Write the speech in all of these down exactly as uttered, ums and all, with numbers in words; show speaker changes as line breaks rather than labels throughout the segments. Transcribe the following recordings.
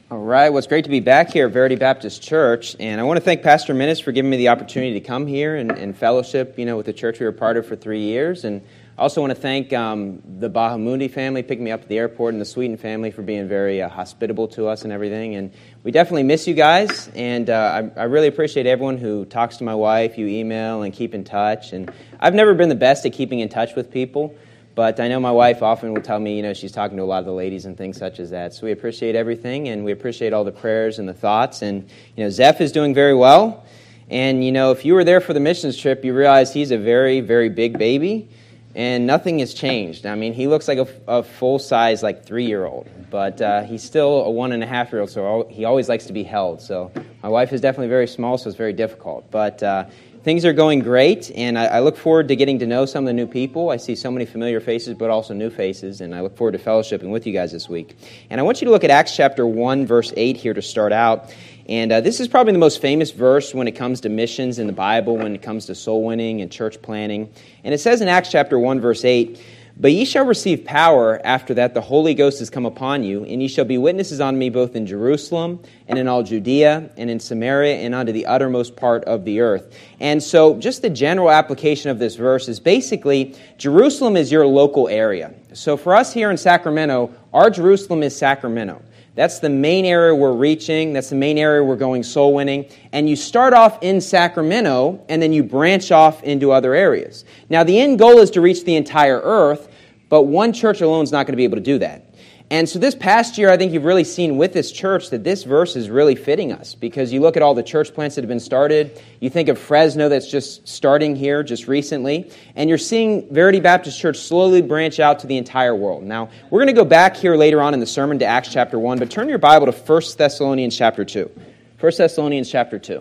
All right, well, it's great to be back here at Verity Baptist Church, and I want to thank Pastor Minnis for giving me the opportunity to come here and, and fellowship, you know, with the church we were part of for three years, and I also want to thank um, the Bahamundi family picking me up at the airport and the Sweeten family for being very uh, hospitable to us and everything, and we definitely miss you guys, and uh, I, I really appreciate everyone who talks to my wife, you email, and keep in touch, and I've never been the best at keeping in touch with people. But I know my wife often will tell me, you know, she's talking to a lot of the ladies and things such as that. So we appreciate everything, and we appreciate all the prayers and the thoughts. And, you know, Zeph is doing very well. And, you know, if you were there for the missions trip, you realize he's a very, very big baby, and nothing has changed. I mean, he looks like a, a full-size, like, three-year-old. But uh, he's still a one-and-a-half-year-old, so he always likes to be held. So my wife is definitely very small, so it's very difficult. But uh, things are going great, and I, I look forward to getting to know some of the new people. I see so many familiar faces, but also new faces, and I look forward to fellowshipping with you guys this week. And I want you to look at Acts chapter one, verse eight here to start out. And uh, this is probably the most famous verse when it comes to missions in the Bible, when it comes to soul winning and church planning. And it says in Acts chapter one, verse eight, "But ye shall receive power after that the Holy Ghost is come upon you, and ye shall be witnesses on me both in Jerusalem and in all Judea and in Samaria and unto the uttermost part of the earth." And so just the general application of this verse is basically Jerusalem is your local area. So for us here in Sacramento, our Jerusalem is Sacramento. That's the main area we're reaching. That's the main area we're going soul winning. And you start off in Sacramento, and then you branch off into other areas. Now, the end goal is to reach the entire earth, but one church alone is not going to be able to do that. And so this past year, I think you've really seen with this church that this verse is really fitting us, because you look at all the church plants that have been started. You think of Fresno that's just starting here just recently, and you're seeing Verity Baptist Church slowly branch out to the entire world. Now, we're going to go back here later on in the sermon to Acts chapter one, but turn your Bible to First Thessalonians chapter two. First Thessalonians chapter two.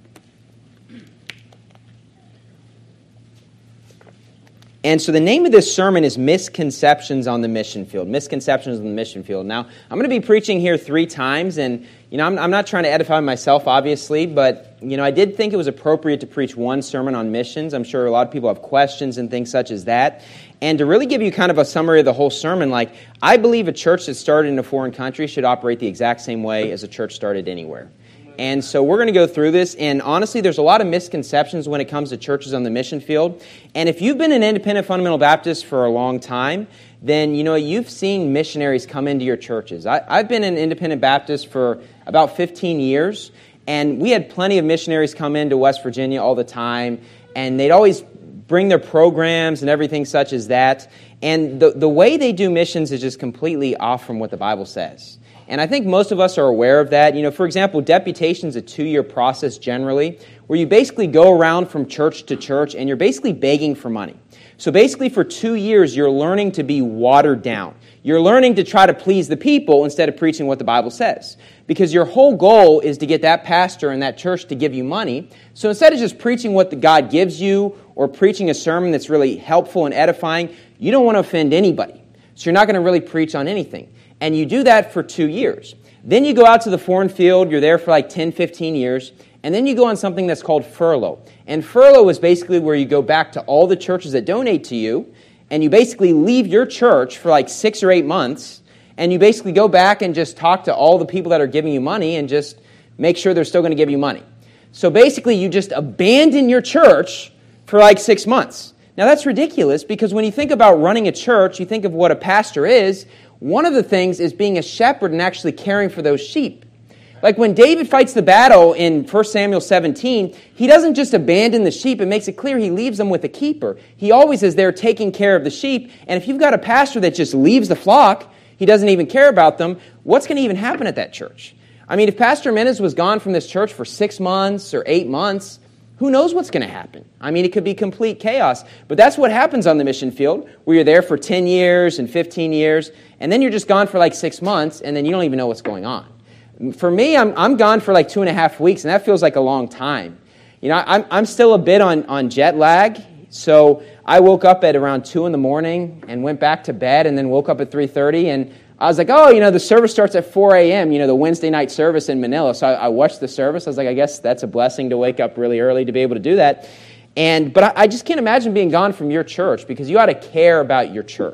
And so the name of this sermon is Misconceptions on the Mission Field. Misconceptions on the Mission Field. Now, I'm going to be preaching here three times, and, you know, I'm, I'm not trying to edify myself, obviously, but, you know, I did think it was appropriate to preach one sermon on missions. I'm sure a lot of people have questions and things such as that. And to really give you kind of a summary of the whole sermon, like, I believe a church that started in a foreign country should operate the exact same way as a church started anywhere. And so we're going to go through this, and honestly, there's a lot of misconceptions when it comes to churches on the mission field. And if you've been an independent fundamental Baptist for a long time, then, you know, you've seen missionaries come into your churches. I, I've been an independent Baptist for about fifteen years, and we had plenty of missionaries come into West Virginia all the time, and they'd always bring their programs and everything such as that. And the, the way they do missions is just completely off from what the Bible says. And I think most of us are aware of that. You know, for example, deputation is a two-year process generally, where you basically go around from church to church, and you're basically begging for money. So basically for two years, you're learning to be watered down. You're learning to try to please the people instead of preaching what the Bible says. Because your whole goal is to get that pastor and that church to give you money. So instead of just preaching what the God gives you, or preaching a sermon that's really helpful and edifying, you don't want to offend anybody. So you're not going to really preach on anything. And you do that for two years. Then you go out to the foreign field, you're there for like ten, fifteen years, and then you go on something that's called furlough. And furlough is basically where you go back to all the churches that donate to you, and you basically leave your church for like six or eight months, and you basically go back and just talk to all the people that are giving you money and just make sure they're still going to give you money. So basically you just abandon your church for like six months. Now that's ridiculous, because when you think about running a church, you think of what a pastor is. One of the things is being a shepherd and actually caring for those sheep. Like when David fights the battle in First Samuel seventeen, he doesn't just abandon the sheep. It makes it clear he leaves them with a keeper. He always is there taking care of the sheep. And if you've got a pastor that just leaves the flock, he doesn't even care about them, what's going to even happen at that church? I mean, if Pastor Minnis was gone from this church for six months or eight months, who knows what's going to happen? I mean, it could be complete chaos. But that's what happens on the mission field, where you're there for ten years and fifteen years, and then you're just gone for like six months, and then you don't even know what's going on. For me, I'm I'm gone for like two and a half weeks, and that feels like a long time. You know, I'm I'm still a bit on, on jet lag, so I woke up at around two in the morning and went back to bed, and then woke up at three thirty, and I was like, oh, you know, the service starts at four a.m., you know, the Wednesday night service in Manila. So I, I watched the service. I was like, I guess that's a blessing to wake up really early to be able to do that. And But I, I just can't imagine being gone from your church, because you ought to care about your church,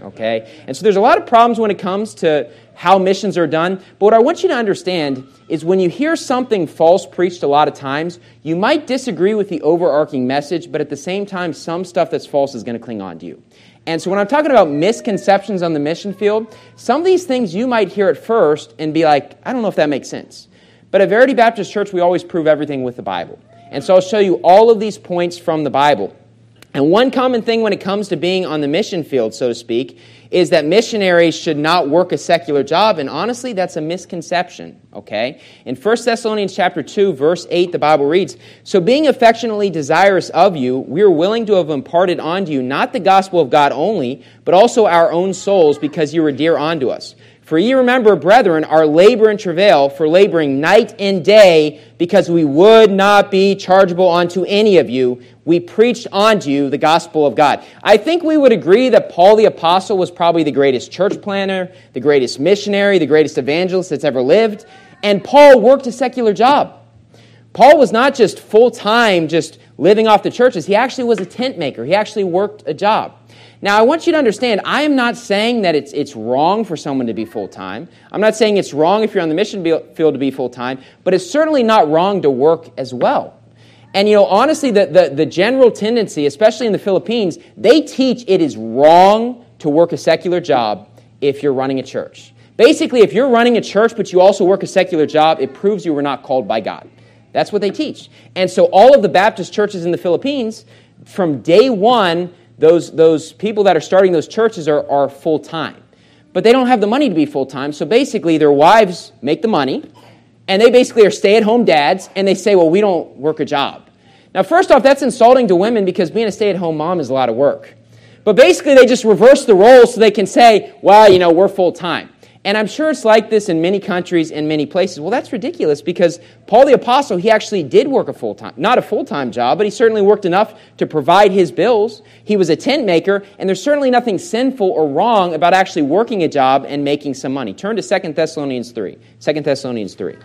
okay? And so there's a lot of problems when it comes to how missions are done. But what I want you to understand is when you hear something false preached a lot of times, you might disagree with the overarching message, but at the same time, some stuff that's false is going to cling on to you. And so when I'm talking about misconceptions on the mission field, some of these things you might hear at first and be like, I don't know if that makes sense. But at Verity Baptist Church, we always prove everything with the Bible. And so I'll show you all of these points from the Bible. And one common thing when it comes to being on the mission field, so to speak, is that missionaries should not work a secular job, and honestly, that's a misconception, okay? In First Thessalonians chapter two, verse eight, the Bible reads, "So being affectionately desirous of you, we are willing to have imparted unto you not the gospel of God only, but also our own souls, because you were dear unto us. For ye remember, brethren, our labor and travail, for laboring night and day, because we would not be chargeable unto any of you. We preached unto you the gospel of God." I think we would agree that Paul the Apostle was probably the greatest church planner, the greatest missionary, the greatest evangelist that's ever lived. And Paul worked a secular job. Paul was not just full-time, just living off the churches. He actually was a tent maker. He actually worked a job. Now, I want you to understand, I am not saying that it's it's wrong for someone to be full-time. I'm not saying it's wrong if you're on the mission field to be full-time, but it's certainly not wrong to work as well. And, you know, honestly, the, the, the general tendency, especially in the Philippines, they teach it is wrong to work a secular job if you're running a church. Basically, if you're running a church but you also work a secular job, it proves you were not called by God. That's what they teach. And so all of the Baptist churches in the Philippines, from day one, Those those people that are starting those churches are, are full-time. But they don't have the money to be full-time, so basically their wives make the money, and they basically are stay-at-home dads, and they say, well, we don't work a job. Now, first off, that's insulting to women because being a stay-at-home mom is a lot of work. But basically they just reverse the roles so they can say, well, you know, we're full-time. And I'm sure it's like this in many countries and many places. Well, that's ridiculous because Paul the Apostle, he actually did work a full-time, not a full-time job, but he certainly worked enough to provide his bills. He was a tent maker, and there's certainly nothing sinful or wrong about actually working a job and making some money. Turn to Second Thessalonians three. Second Thessalonians three.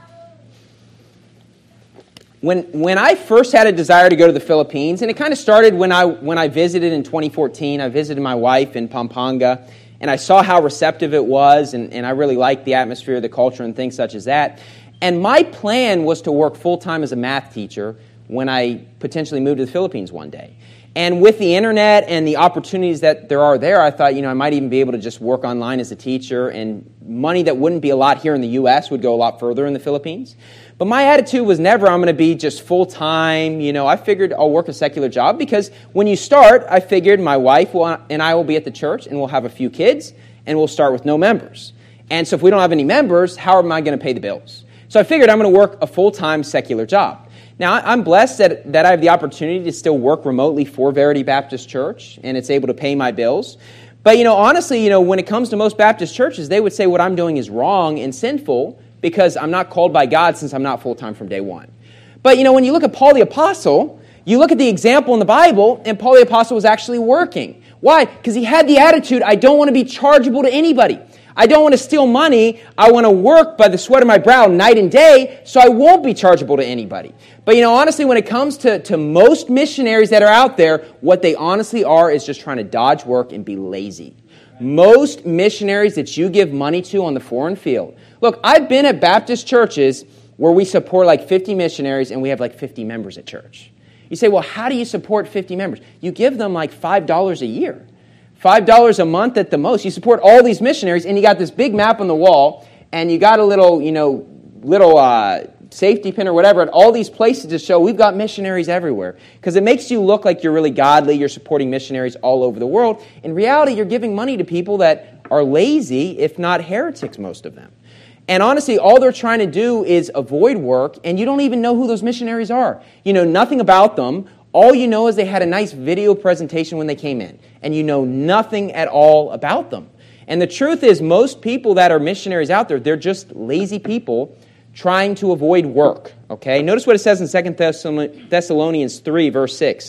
When when I first had a desire to go to the Philippines, and it kind of started when I when I visited in twenty fourteen, I visited my wife in Pampanga, and I saw how receptive it was, and, and I really liked the atmosphere, the culture, and things such as that. And my plan was to work full-time as a math teacher when I potentially moved to the Philippines one day. And with the internet and the opportunities that there are there, I thought, you know, I might even be able to just work online as a teacher, and money that wouldn't be a lot here in the U S would go a lot further in the Philippines. But my attitude was never, I'm going to be just full-time. You know, I figured I'll work a secular job because when you start, I figured my wife will, and I will be at the church and we'll have a few kids and we'll start with no members. And so if we don't have any members, how am I going to pay the bills? So I figured I'm going to work a full-time secular job. Now, I'm blessed that, that I have the opportunity to still work remotely for Verity Baptist Church, and it's able to pay my bills. But, you know, honestly, you know, when it comes to most Baptist churches, they would say what I'm doing is wrong and sinful because I'm not called by God since I'm not full-time from day one. But, you know, when you look at Paul the Apostle, you look at the example in the Bible, and Paul the Apostle was actually working. Why? Because he had the attitude, I don't want to be chargeable to anybody. I don't want to steal money. I want to work by the sweat of my brow night and day, so I won't be chargeable to anybody. But, you know, honestly, when it comes to, to most missionaries that are out there, what they honestly are is just trying to dodge work and be lazy. Most missionaries that you give money to on the foreign field. Look, I've been at Baptist churches where we support like fifty missionaries and we have like fifty members at church. You say, well, how do you support fifty members? You give them like five dollars a year. five dollars a month at the most. You support all these missionaries, and you got this big map on the wall, and you got a little, you know, little uh, safety pin or whatever at all these places to show we've got missionaries everywhere. Because it makes you look like you're really godly, you're supporting missionaries all over the world. In reality, you're giving money to people that are lazy, if not heretics, most of them. And honestly, all they're trying to do is avoid work, and you don't even know who those missionaries are. You know nothing about them. All you know is they had a nice video presentation when they came in, and you know nothing at all about them. And the truth is, most people that are missionaries out there, they're just lazy people trying to avoid work. Okay? Notice what it says in Second Thessalonians three, verse six.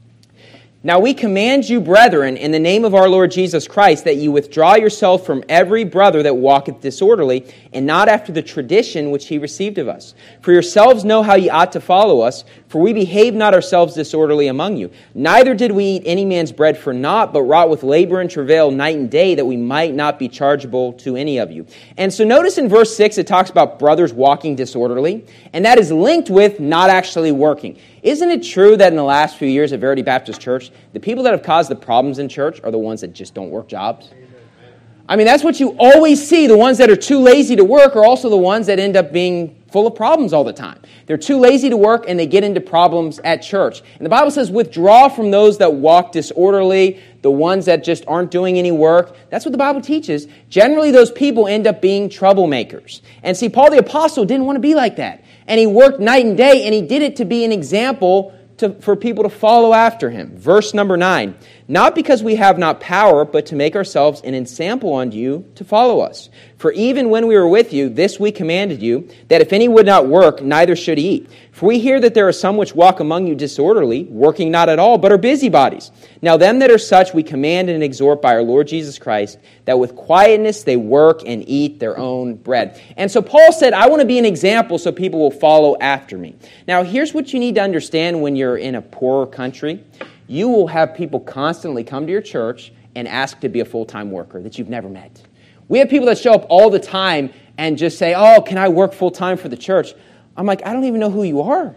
Now we command you, brethren, in the name of our Lord Jesus Christ, that you withdraw yourself from every brother that walketh disorderly, and not after the tradition which he received of us. For yourselves know how ye ought to follow us, for we behaved not ourselves disorderly among you. Neither did we eat any man's bread for naught, but wrought with labor and travail night and day, that we might not be chargeable to any of you. And so notice in verse six, it talks about brothers walking disorderly, and that is linked with not actually working. Isn't it true that in the last few years at Verity Baptist Church, the people that have caused the problems in church are the ones that just don't work jobs? I mean, that's what you always see. The ones that are too lazy to work are also the ones that end up being full of problems all the time. They're too lazy to work, and they get into problems at church. And the Bible says, withdraw from those that walk disorderly, the ones that just aren't doing any work. That's what the Bible teaches. Generally, those people end up being troublemakers. And see, Paul the Apostle didn't want to be like that. And he worked night and day, and he did it to be an example to, for people to follow after him. Verse number nine, not because we have not power, but to make ourselves an ensample unto you to follow us. For even when we were with you, this we commanded you, that if any would not work, neither should he eat. For we hear that there are some which walk among you disorderly, working not at all, but are busybodies. Now them that are such we command and exhort by our Lord Jesus Christ, that with quietness they work and eat their own bread. And so Paul said, I want to be an example so people will follow after me. Now here's what you need to understand when you're in a poorer country. You will have people constantly come to your church and ask to be a full-time worker that you've never met. We have people that show up all the time and just say, oh, can I work full-time for the church? I'm like, I don't even know who you are.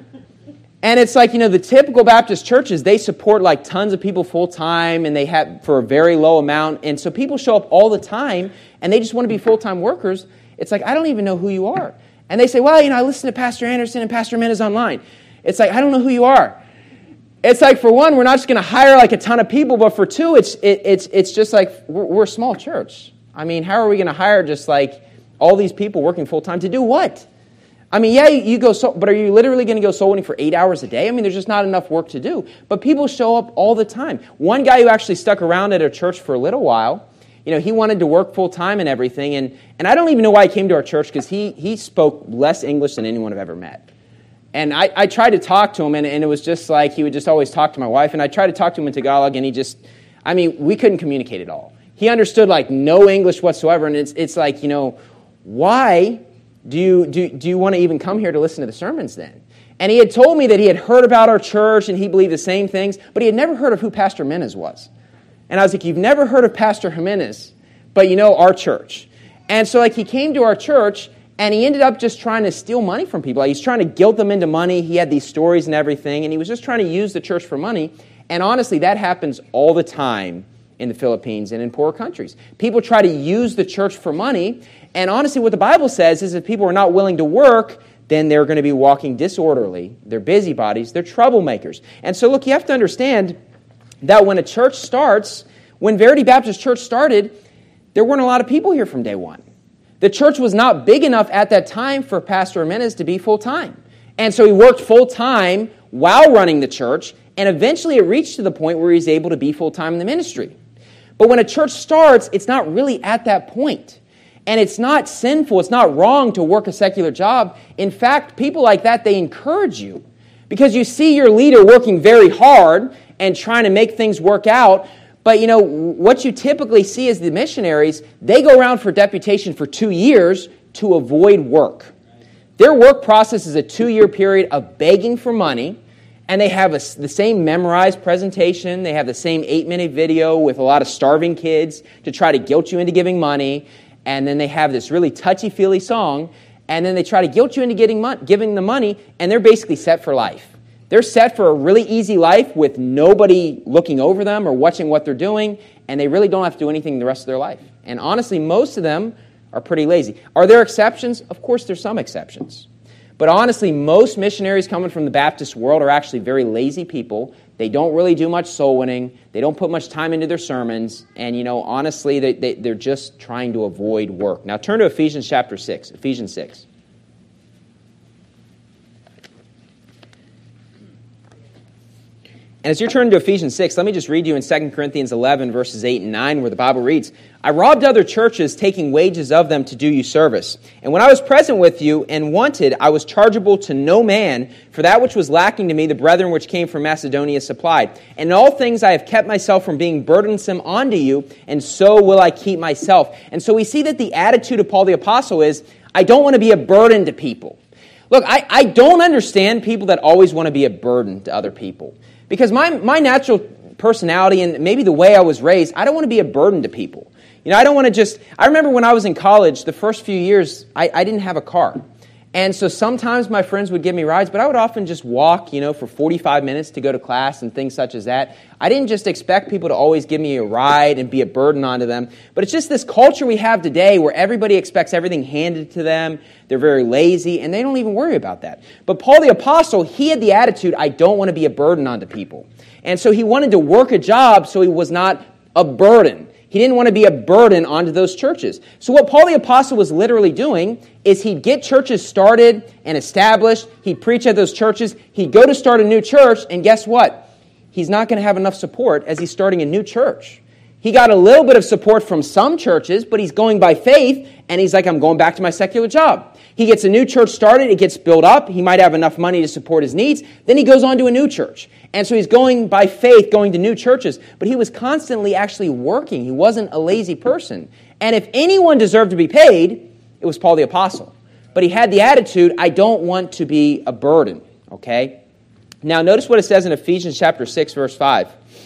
And it's like, you know, the typical Baptist churches, they support like tons of people full-time and they have for a very low amount. And so people show up all the time and they just want to be full-time workers. It's like, I don't even know who you are. And they say, well, you know, I listen to Pastor Anderson and Pastor Menez online. It's like, I don't know who you are. It's like, for one, we're not just going to hire like a ton of people, but for two, it's it, it's it's just like we're, we're a small church. I mean, how are we going to hire just like all these people working full-time to do what? I mean, yeah, you, you go, so, but are you literally going to go soul winning for eight hours a day? I mean, there's just not enough work to do. But people show up all the time. One guy who actually stuck around at a church for a little while, you know, he wanted to work full-time and everything, and, and I don't even know why he came to our church, because he, he spoke less English than anyone I've ever met. And I, I tried to talk to him, and, and it was just like he would just always talk to my wife, and I tried to talk to him in Tagalog, and he just, I mean, we couldn't communicate at all. He understood, like, no English whatsoever, and it's it's like, you know, why do you, do, do you want to even come here to listen to the sermons then? And he had told me that he had heard about our church, and he believed the same things, but he had never heard of who Pastor Menez was. And I was like, you've never heard of Pastor Jimenez, but you know our church. And so, like, he came to our church, and he ended up just trying to steal money from people. Like, he's trying to guilt them into money. He had these stories and everything, and he was just trying to use the church for money. And honestly, that happens all the time in the Philippines and in poor countries. People try to use the church for money, and honestly, what the Bible says is if people are not willing to work, then they're going to be walking disorderly. They're busybodies. They're troublemakers. And so, look, you have to understand that when a church starts, when Verity Baptist Church started, there weren't a lot of people here from day one. The church was not big enough at that time for Pastor Jimenez to be full-time. And so he worked full-time while running the church, and eventually it reached to the point where he's able to be full-time in the ministry. But when a church starts, it's not really at that point. And it's not sinful, it's not wrong to work a secular job. In fact, people like that, they encourage you. Because you see your leader working very hard and trying to make things work out. But, you know, what you typically see is the missionaries, they go around for deputation for two years to avoid work. Their work process is a two-year period of begging for money, and they have a, the same memorized presentation. They have the same eight-minute video with a lot of starving kids to try to guilt you into giving money. And then they have this really touchy-feely song, and then they try to guilt you into getting mon- giving the money, and they're basically set for life. They're set for a really easy life with nobody looking over them or watching what they're doing, and they really don't have to do anything the rest of their life. And honestly, most of them are pretty lazy. Are there exceptions? Of course, there's some exceptions. But honestly, most missionaries coming from the Baptist world are actually very lazy people. They don't really do much soul winning. They don't put much time into their sermons. And, you know, honestly, they, they, they're just trying to avoid work. Now turn to Ephesians chapter six. Ephesians six. And as you're turning to Ephesians six, let me just read you in Second Corinthians eleven, verses eight and nine, where the Bible reads, I robbed other churches, taking wages of them to do you service. And when I was present with you and wanted, I was chargeable to no man, for that which was lacking to me, the brethren which came from Macedonia supplied. And in all things I have kept myself from being burdensome unto you, and so will I keep myself. And so we see that the attitude of Paul the Apostle is, I don't want to be a burden to people. Look, I, I don't understand people that always want to be a burden to other people. Because my, my natural personality and maybe the way I was raised, I don't want to be a burden to people. You know, I don't want to just... I remember when I was in college, the first few years, I, I didn't have a car. And so sometimes my friends would give me rides, but I would often just walk, you know, for forty-five minutes to go to class and things such as that. I didn't just expect people to always give me a ride and be a burden onto them. But it's just this culture we have today where everybody expects everything handed to them. They're very lazy, and they don't even worry about that. But Paul the Apostle, he had the attitude, I don't want to be a burden onto people. And so he wanted to work a job so he was not a burden. He didn't want to be a burden onto those churches. So what Paul the Apostle was literally doing is he'd get churches started and established. He'd preach at those churches. He'd go to start a new church, and guess what? He's not going to have enough support as he's starting a new church. He got a little bit of support from some churches, but he's going by faith, and he's like, I'm going back to my secular job. He gets a new church started, it gets built up, he might have enough money to support his needs, then he goes on to a new church. And so he's going by faith, going to new churches, but he was constantly actually working. He wasn't a lazy person. And if anyone deserved to be paid, it was Paul the Apostle. But he had the attitude, I don't want to be a burden, okay? Now notice what it says in Ephesians chapter six, verse five.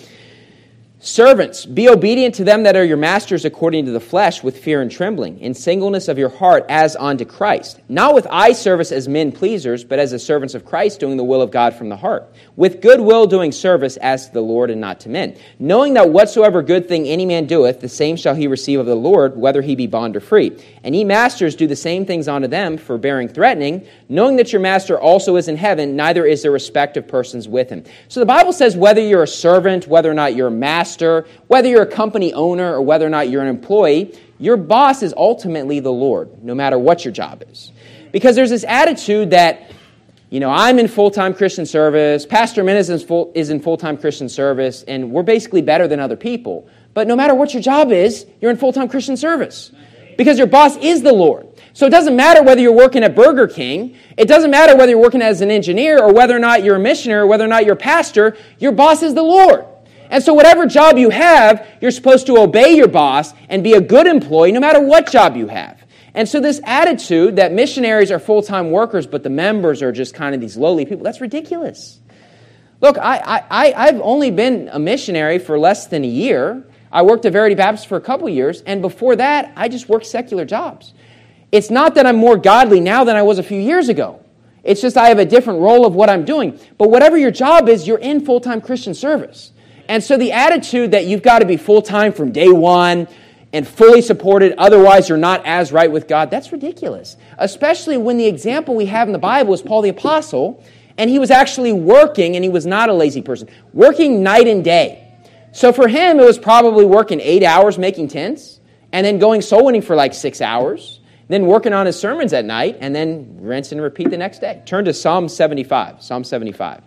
Servants, be obedient to them that are your masters according to the flesh, with fear and trembling, in singleness of your heart as unto Christ. Not with eye service as men pleasers, but as the servants of Christ, doing the will of God from the heart. With good will doing service as to the Lord and not to men. Knowing that whatsoever good thing any man doeth, the same shall he receive of the Lord, whether he be bond or free. And ye masters do the same things unto them, forbearing threatening, knowing that your master also is in heaven, neither is there respect of persons with him. So the Bible says whether you're a servant, whether or not you're a master, whether you're a company owner or whether or not you're an employee, your boss is ultimately the Lord, no matter what your job is. Because there's this attitude that, you know, I'm in full-time Christian service, Pastor Min is in, full, is in full-time Christian service, and we're basically better than other people. But no matter what your job is, you're in full-time Christian service. Because your boss is the Lord. So it doesn't matter whether you're working at Burger King, it doesn't matter whether you're working as an engineer or whether or not you're a missionary or whether or not you're a pastor, your boss is the Lord. And so whatever job you have, you're supposed to obey your boss and be a good employee no matter what job you have. And so this attitude that missionaries are full-time workers but the members are just kind of these lowly people, that's ridiculous. Look, I, I, I've only been a missionary for less than a year. I worked at Verity Baptist for a couple years, and before that, I just worked secular jobs. It's not that I'm more godly now than I was a few years ago. It's just I have a different role of what I'm doing. But whatever your job is, you're in full-time Christian service. And so the attitude that you've got to be full-time from day one and fully supported, otherwise you're not as right with God, that's ridiculous. Especially when the example we have in the Bible is Paul the Apostle, and he was actually working, and he was not a lazy person, working night and day. So for him, it was probably working eight hours making tents, and then going soul winning for like six hours, then working on his sermons at night, and then rinse and repeat the next day. Turn to Psalm seventy-five. Psalm seventy-five.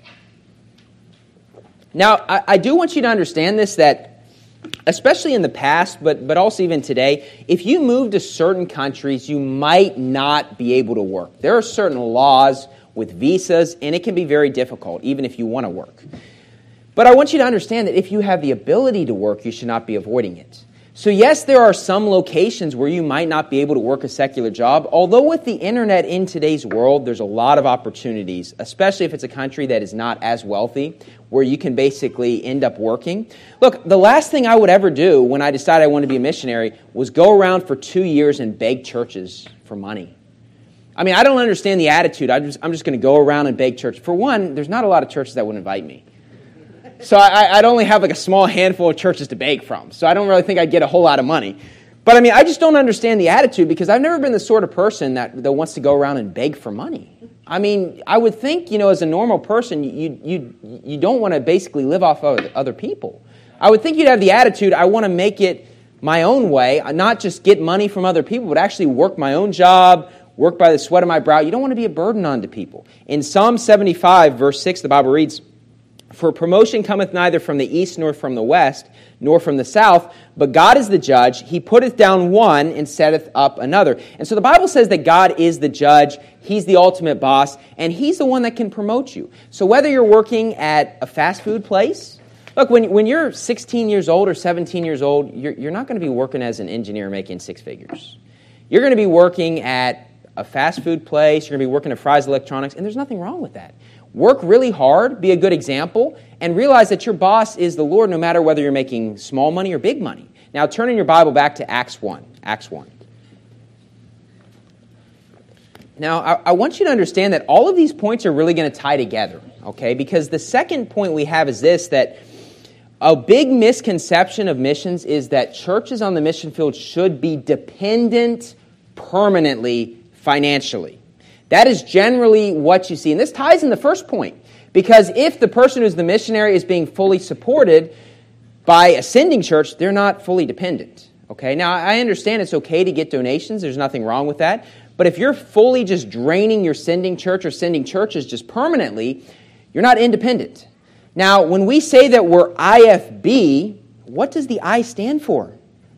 Now, I, I do want you to understand this, that especially in the past, but, but also even today, if you move to certain countries, you might not be able to work. There are certain laws with visas, and it can be very difficult, even if you want to work. But I want you to understand that if you have the ability to work, you should not be avoiding it. So yes, there are some locations where you might not be able to work a secular job, although with the internet in today's world, there's a lot of opportunities, especially if it's a country that is not as wealthy, where you can basically end up working. Look, the last thing I would ever do when I decided I wanted to be a missionary was go around for two years and beg churches for money. I mean, I don't understand the attitude. I'm just, I'm just going to go around and beg churches. For one, there's not a lot of churches that would invite me. So I, I'd only have like a small handful of churches to beg from. So I don't really think I'd get a whole lot of money. But I mean, I just don't understand the attitude because I've never been the sort of person that, that wants to go around and beg for money. I mean, I would think, you know, as a normal person, you you you don't want to basically live off of other people. I would think you'd have the attitude, I want to make it my own way, not just get money from other people, but actually work my own job, work by the sweat of my brow. You don't want to be a burden onto people. In Psalm seventy-five, verse six, the Bible reads, For promotion cometh neither from the east, nor from the west, nor from the south, but God is the judge. He putteth down one, and setteth up another. And so the Bible says that God is the judge, He's the ultimate boss, and He's the one that can promote you. So whether you're working at a fast food place, look, when, when you're sixteen years old or seventeen years old, you're, you're not going to be working as an engineer making six figures. You're going to be working at a fast food place, you're going to be working at Fry's Electronics, and there's nothing wrong with that. Work really hard, be a good example, and realize that your boss is the Lord no matter whether you're making small money or big money. Now turn in your Bible back to Acts one. Acts one. Now, I, I want you to understand that all of these points are really going to tie together, okay? Because the second point we have is this, that a big misconception of missions is that churches on the mission field should be dependent permanently financially. That is generally what you see. And this ties in the first point. Because if the person who's the missionary is being fully supported by a sending church, they're not fully dependent. Okay? Now, I understand it's okay to get donations. There's nothing wrong with that. But if you're fully just draining your sending church or sending churches just permanently, you're not independent. Now, when we say that we're I F B, what does the I stand for?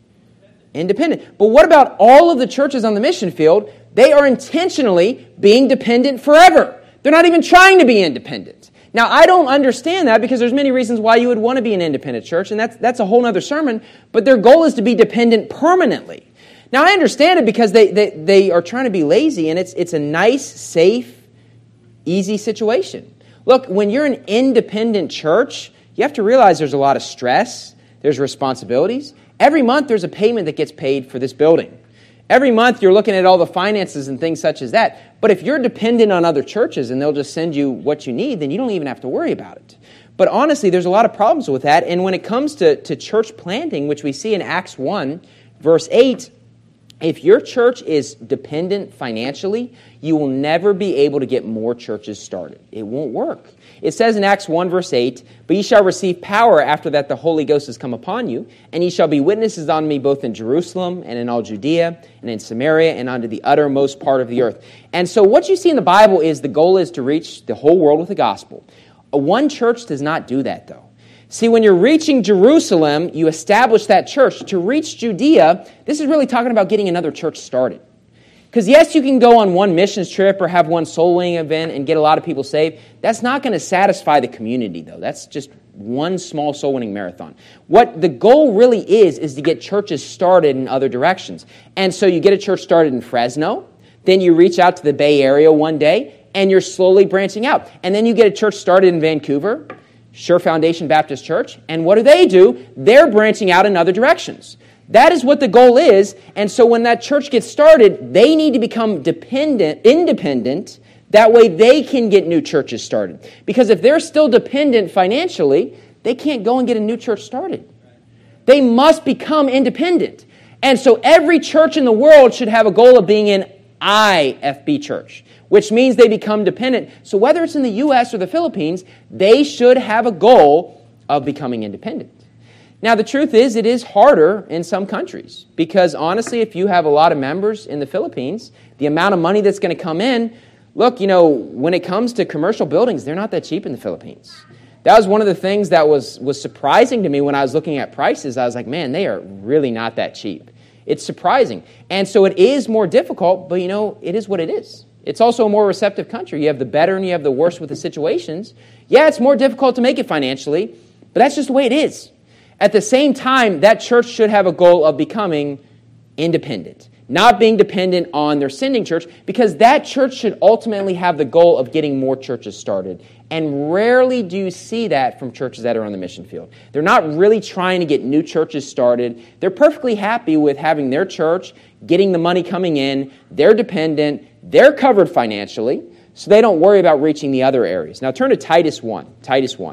Independent. But what about all of the churches on the mission field? They are intentionally being dependent forever. They're not even trying to be independent. Now, I don't understand that because there's many reasons why you would want to be an independent church, and that's, that's a whole other sermon, but their goal is to be dependent permanently. Now, I understand it because they, they, they are trying to be lazy, and it's, it's a nice, safe, easy situation. Look, when you're an independent church, you have to realize there's a lot of stress, there's responsibilities. Every month there's a payment that gets paid for this building. Every month you're looking at all the finances and things such as that. But if you're dependent on other churches and they'll just send you what you need, then you don't even have to worry about it. But honestly, there's a lot of problems with that. And when it comes to, to church planting, which we see in Acts one, verse eight, if your church is dependent financially, you will never be able to get more churches started. It won't work. It says in Acts one, verse eight, "But ye shall receive power after that the Holy Ghost has come upon you, and ye shall be witnesses on me both in Jerusalem and in all Judea and in Samaria and unto the uttermost part of the earth." And so what you see in the Bible is the goal is to reach the whole world with the gospel. One church does not do that, though. See, when you're reaching Jerusalem, you establish that church. To reach Judea, this is really talking about getting another church started. Because yes, you can go on one missions trip or have one soul winning event and get a lot of people saved. That's not going to satisfy the community, though. That's just one small soul winning marathon. What the goal really is, is to get churches started in other directions. And so you get a church started in Fresno, then you reach out to the Bay Area one day, and you're slowly branching out. And then you get a church started in Vancouver, Sure Foundation Baptist Church, and what do they do? They're branching out in other directions. That is what the goal is, and so when that church gets started, they need to become dependent, independent, that way they can get new churches started. Because if they're still dependent financially, they can't go and get a new church started. They must become independent. And so every church in the world should have a goal of being an I F B church, which means they become dependent. So whether it's in the U S or the Philippines, they should have a goal of becoming independent. Now, the truth is, it is harder in some countries because, honestly, if you have a lot of members in the Philippines, the amount of money that's going to come in, look, you know, when it comes to commercial buildings, they're not that cheap in the Philippines. That was one of the things that was, was surprising to me when I was looking at prices. I was like, man, they are really not that cheap. It's surprising. And so it is more difficult, but, you know, it is what it is. It's also a more receptive country. You have the better and you have the worse with the situations. Yeah, it's more difficult to make it financially, but that's just the way it is. At the same time, that church should have a goal of becoming independent, not being dependent on their sending church, because that church should ultimately have the goal of getting more churches started. And rarely do you see that from churches that are on the mission field. They're not really trying to get new churches started. They're perfectly happy with having their church, getting the money coming in. They're dependent. They're covered financially, so they don't worry about reaching the other areas. Now turn to Titus one. Titus one.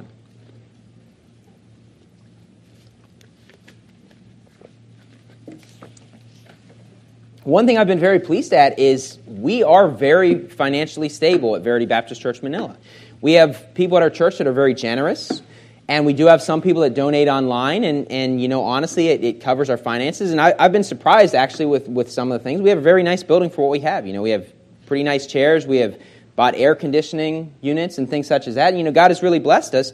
One thing I've been very pleased at is we are very financially stable at Verity Baptist Church Manila. We have people at our church that are very generous, and we do have some people that donate online, and, and you know, honestly, it, it covers our finances. And I, I've been surprised, actually, with, with some of the things. We have a very nice building for what we have. You know, we have pretty nice chairs. We have bought air conditioning units and things such as that. And, you know, God has really blessed us.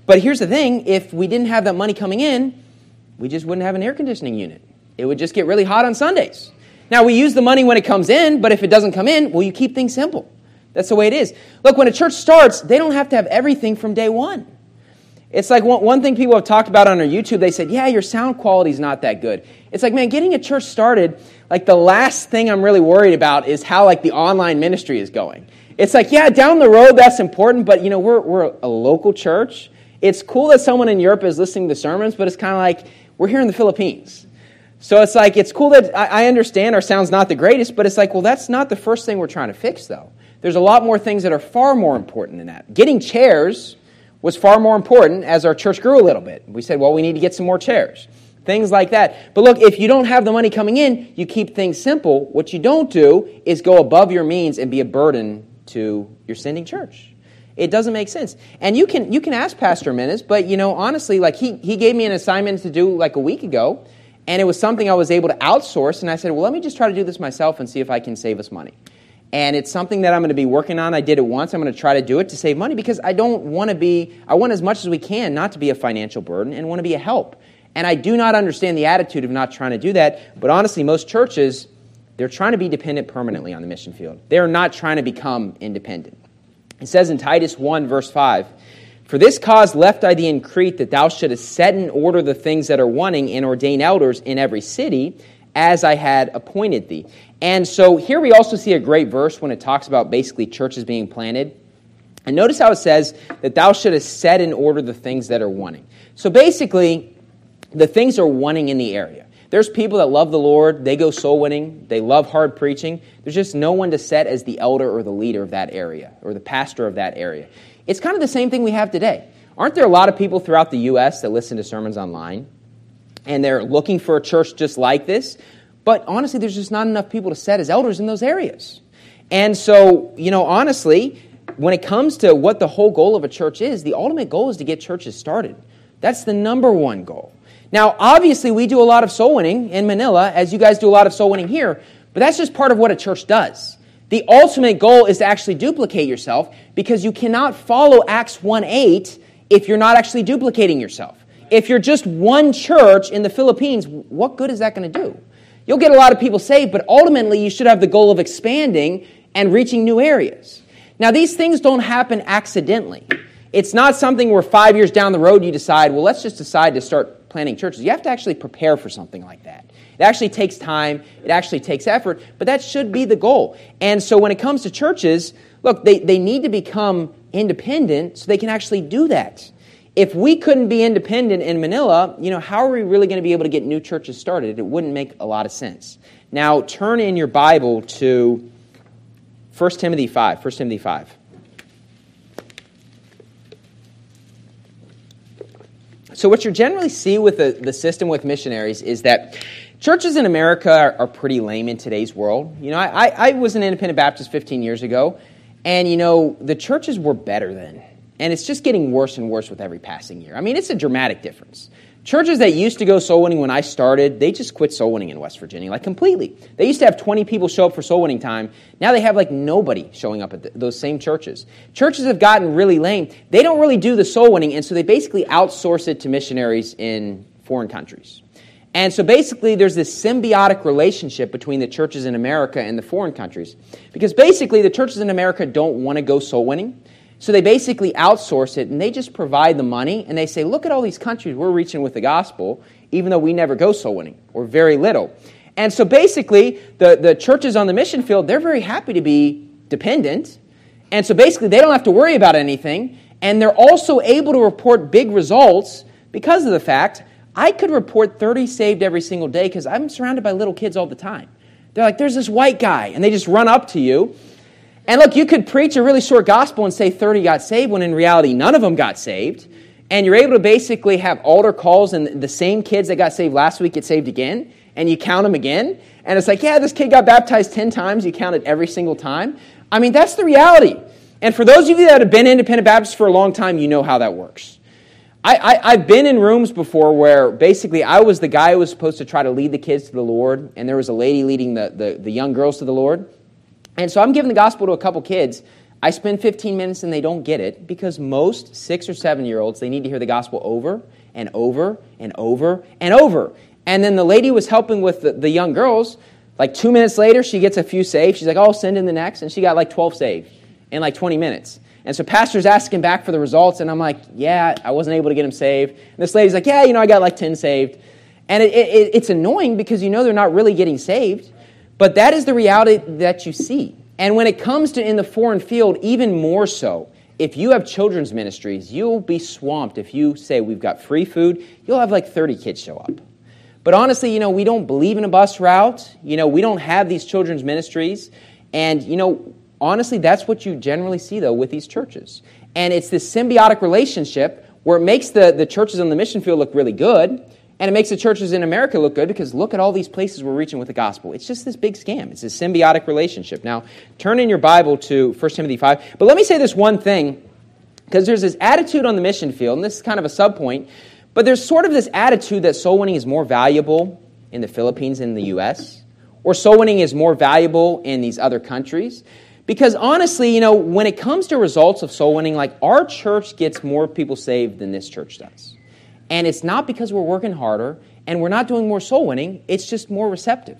But here's the thing, if we didn't have that money coming in, we just wouldn't have an air conditioning unit. It would just get really hot on Sundays. Now, we use the money when it comes in, but if it doesn't come in, well, you keep things simple. That's the way it is. Look, when a church starts, they don't have to have everything from day one. It's like one, one thing people have talked about on their YouTube, they said, yeah, your sound quality is not that good. It's like, man, getting a church started, like the last thing I'm really worried about is how like the online ministry is going. It's like, yeah, down the road, that's important, but you know, we're we're a local church. It's cool that someone in Europe is listening to sermons, but it's kind of like, we're here in the Philippines. So it's like, it's cool that I, I understand our sound's not the greatest, but it's like, well, that's not the first thing we're trying to fix, though. There's a lot more things that are far more important than that. Getting chairs was far more important as our church grew a little bit. We said, well, we need to get some more chairs. Things like that. But look, if you don't have the money coming in, you keep things simple. What you don't do is go above your means and be a burden to your sending church. It doesn't make sense. And you can you can ask Pastor Menace, but you know, honestly, like he he gave me an assignment to do like a week ago, and it was something I was able to outsource, and I said, well, let me just try to do this myself and see if I can save us money. And it's something that I'm going to be working on. I did it once. I'm going to try to do it to save money because I don't want to be, I want as much as we can not to be a financial burden and want to be a help. And I do not understand the attitude of not trying to do that, but honestly, most churches, they're trying to be dependent permanently on the mission field. They're not trying to become independent. It says in Titus one, verse five, for this cause left I thee in Crete, that thou shouldest set in order the things that are wanting, and ordain elders in every city, as I had appointed thee. And so here we also see a great verse when it talks about basically churches being planted. And notice how it says that thou shouldest set in order the things that are wanting. So basically, the things are wanting in the area. There's people that love the Lord, they go soul winning, they love hard preaching. There's just no one to set as the elder or the leader of that area, or the pastor of that area. It's kind of the same thing we have today. Aren't there a lot of people throughout the U S that listen to sermons online? And they're looking for a church just like this? But honestly, there's just not enough people to set as elders in those areas. And so, you know, honestly, when it comes to what the whole goal of a church is, the ultimate goal is to get churches started. That's the number one goal. Now, obviously, we do a lot of soul winning in Manila, as you guys do a lot of soul winning here, but that's just part of what a church does. The ultimate goal is to actually duplicate yourself, because you cannot follow Acts one eight if you're not actually duplicating yourself. If you're just one church in the Philippines, what good is that going to do? You'll get a lot of people saved, but ultimately you should have the goal of expanding and reaching new areas. Now, these things don't happen accidentally. It's not something where five years down the road you decide, well, let's just decide to start planting churches. You have to actually prepare for something like that. It actually takes time. It actually takes effort, but that should be the goal. And so when it comes to churches, look, they, they need to become independent so they can actually do that. If we couldn't be independent in Manila, you know, how are we really going to be able to get new churches started? It wouldn't make a lot of sense. Now, turn in your Bible to First Timothy five. First Timothy five. So what you generally see with the, the system with missionaries is that churches in America are, are pretty lame in today's world. You know, I, I was an independent Baptist fifteen years ago, and, you know, the churches were better then. And it's just getting worse and worse with every passing year. I mean, it's a dramatic difference. Churches that used to go soul winning when I started, they just quit soul winning in West Virginia, like completely. They used to have twenty people show up for soul winning time. Now they have like nobody showing up at the, those same churches. Churches have gotten really lame. They don't really do the soul winning, and so they basically outsource it to missionaries in foreign countries. And so basically there's this symbiotic relationship between the churches in America and the foreign countries. Because basically the churches in America don't want to go soul winning. So they basically outsource it, and they just provide the money, and they say, look at all these countries we're reaching with the gospel, even though we never go soul winning, or very little. And so basically, the, the churches on the mission field, they're very happy to be dependent, and so basically they don't have to worry about anything, and they're also able to report big results because of the fact, I could report thirty saved every single day because I'm surrounded by little kids all the time. They're like, there's this white guy, and they just run up to you. And look, you could preach a really short gospel and say thirty got saved, when in reality none of them got saved. And you're able to basically have altar calls, and the same kids that got saved last week get saved again, and you count them again. And it's like, yeah, this kid got baptized ten times, you count it every single time. I mean, that's the reality. And for those of you that have been independent Baptists for a long time, you know how that works. I, I, I've been in rooms before where basically I was the guy who was supposed to try to lead the kids to the Lord, and there was a lady leading the, the, the young girls to the Lord. And so I'm giving the gospel to a couple kids. I spend fifteen minutes and they don't get it because most six or seven-year-olds, they need to hear the gospel over and over and over and over. And then the lady who was helping with the, the young girls, like two minutes later, she gets a few saved. She's like, oh, I'll send in the next. And she got like twelve saved in like twenty minutes. And so pastor's asking back for the results, and I'm like, yeah, I wasn't able to get them saved. And this lady's like, yeah, you know, I got like ten saved. And it, it, it's annoying because you know they're not really getting saved. But that is the reality that you see. And when it comes to in the foreign field, even more so, if you have children's ministries, you'll be swamped. If you say we've got free food, you'll have like thirty kids show up. But honestly, you know, we don't believe in a bus route. You know, we don't have these children's ministries. And, you know, honestly, that's what you generally see, though, with these churches. And it's this symbiotic relationship where it makes the, the churches on the mission field look really good, and it makes the churches in America look good because look at all these places we're reaching with the gospel. It's just this big scam. It's a symbiotic relationship. Now, turn in your Bible to First Timothy five. But let me say this one thing, because there's this attitude on the mission field, and this is kind of a subpoint, but there's sort of this attitude that soul winning is more valuable in the Philippines than in the U S, or soul winning is more valuable in these other countries. Because honestly, you know, when it comes to results of soul winning, like our church gets more people saved than this church does. And it's not because we're working harder and we're not doing more soul winning, it's just more receptive.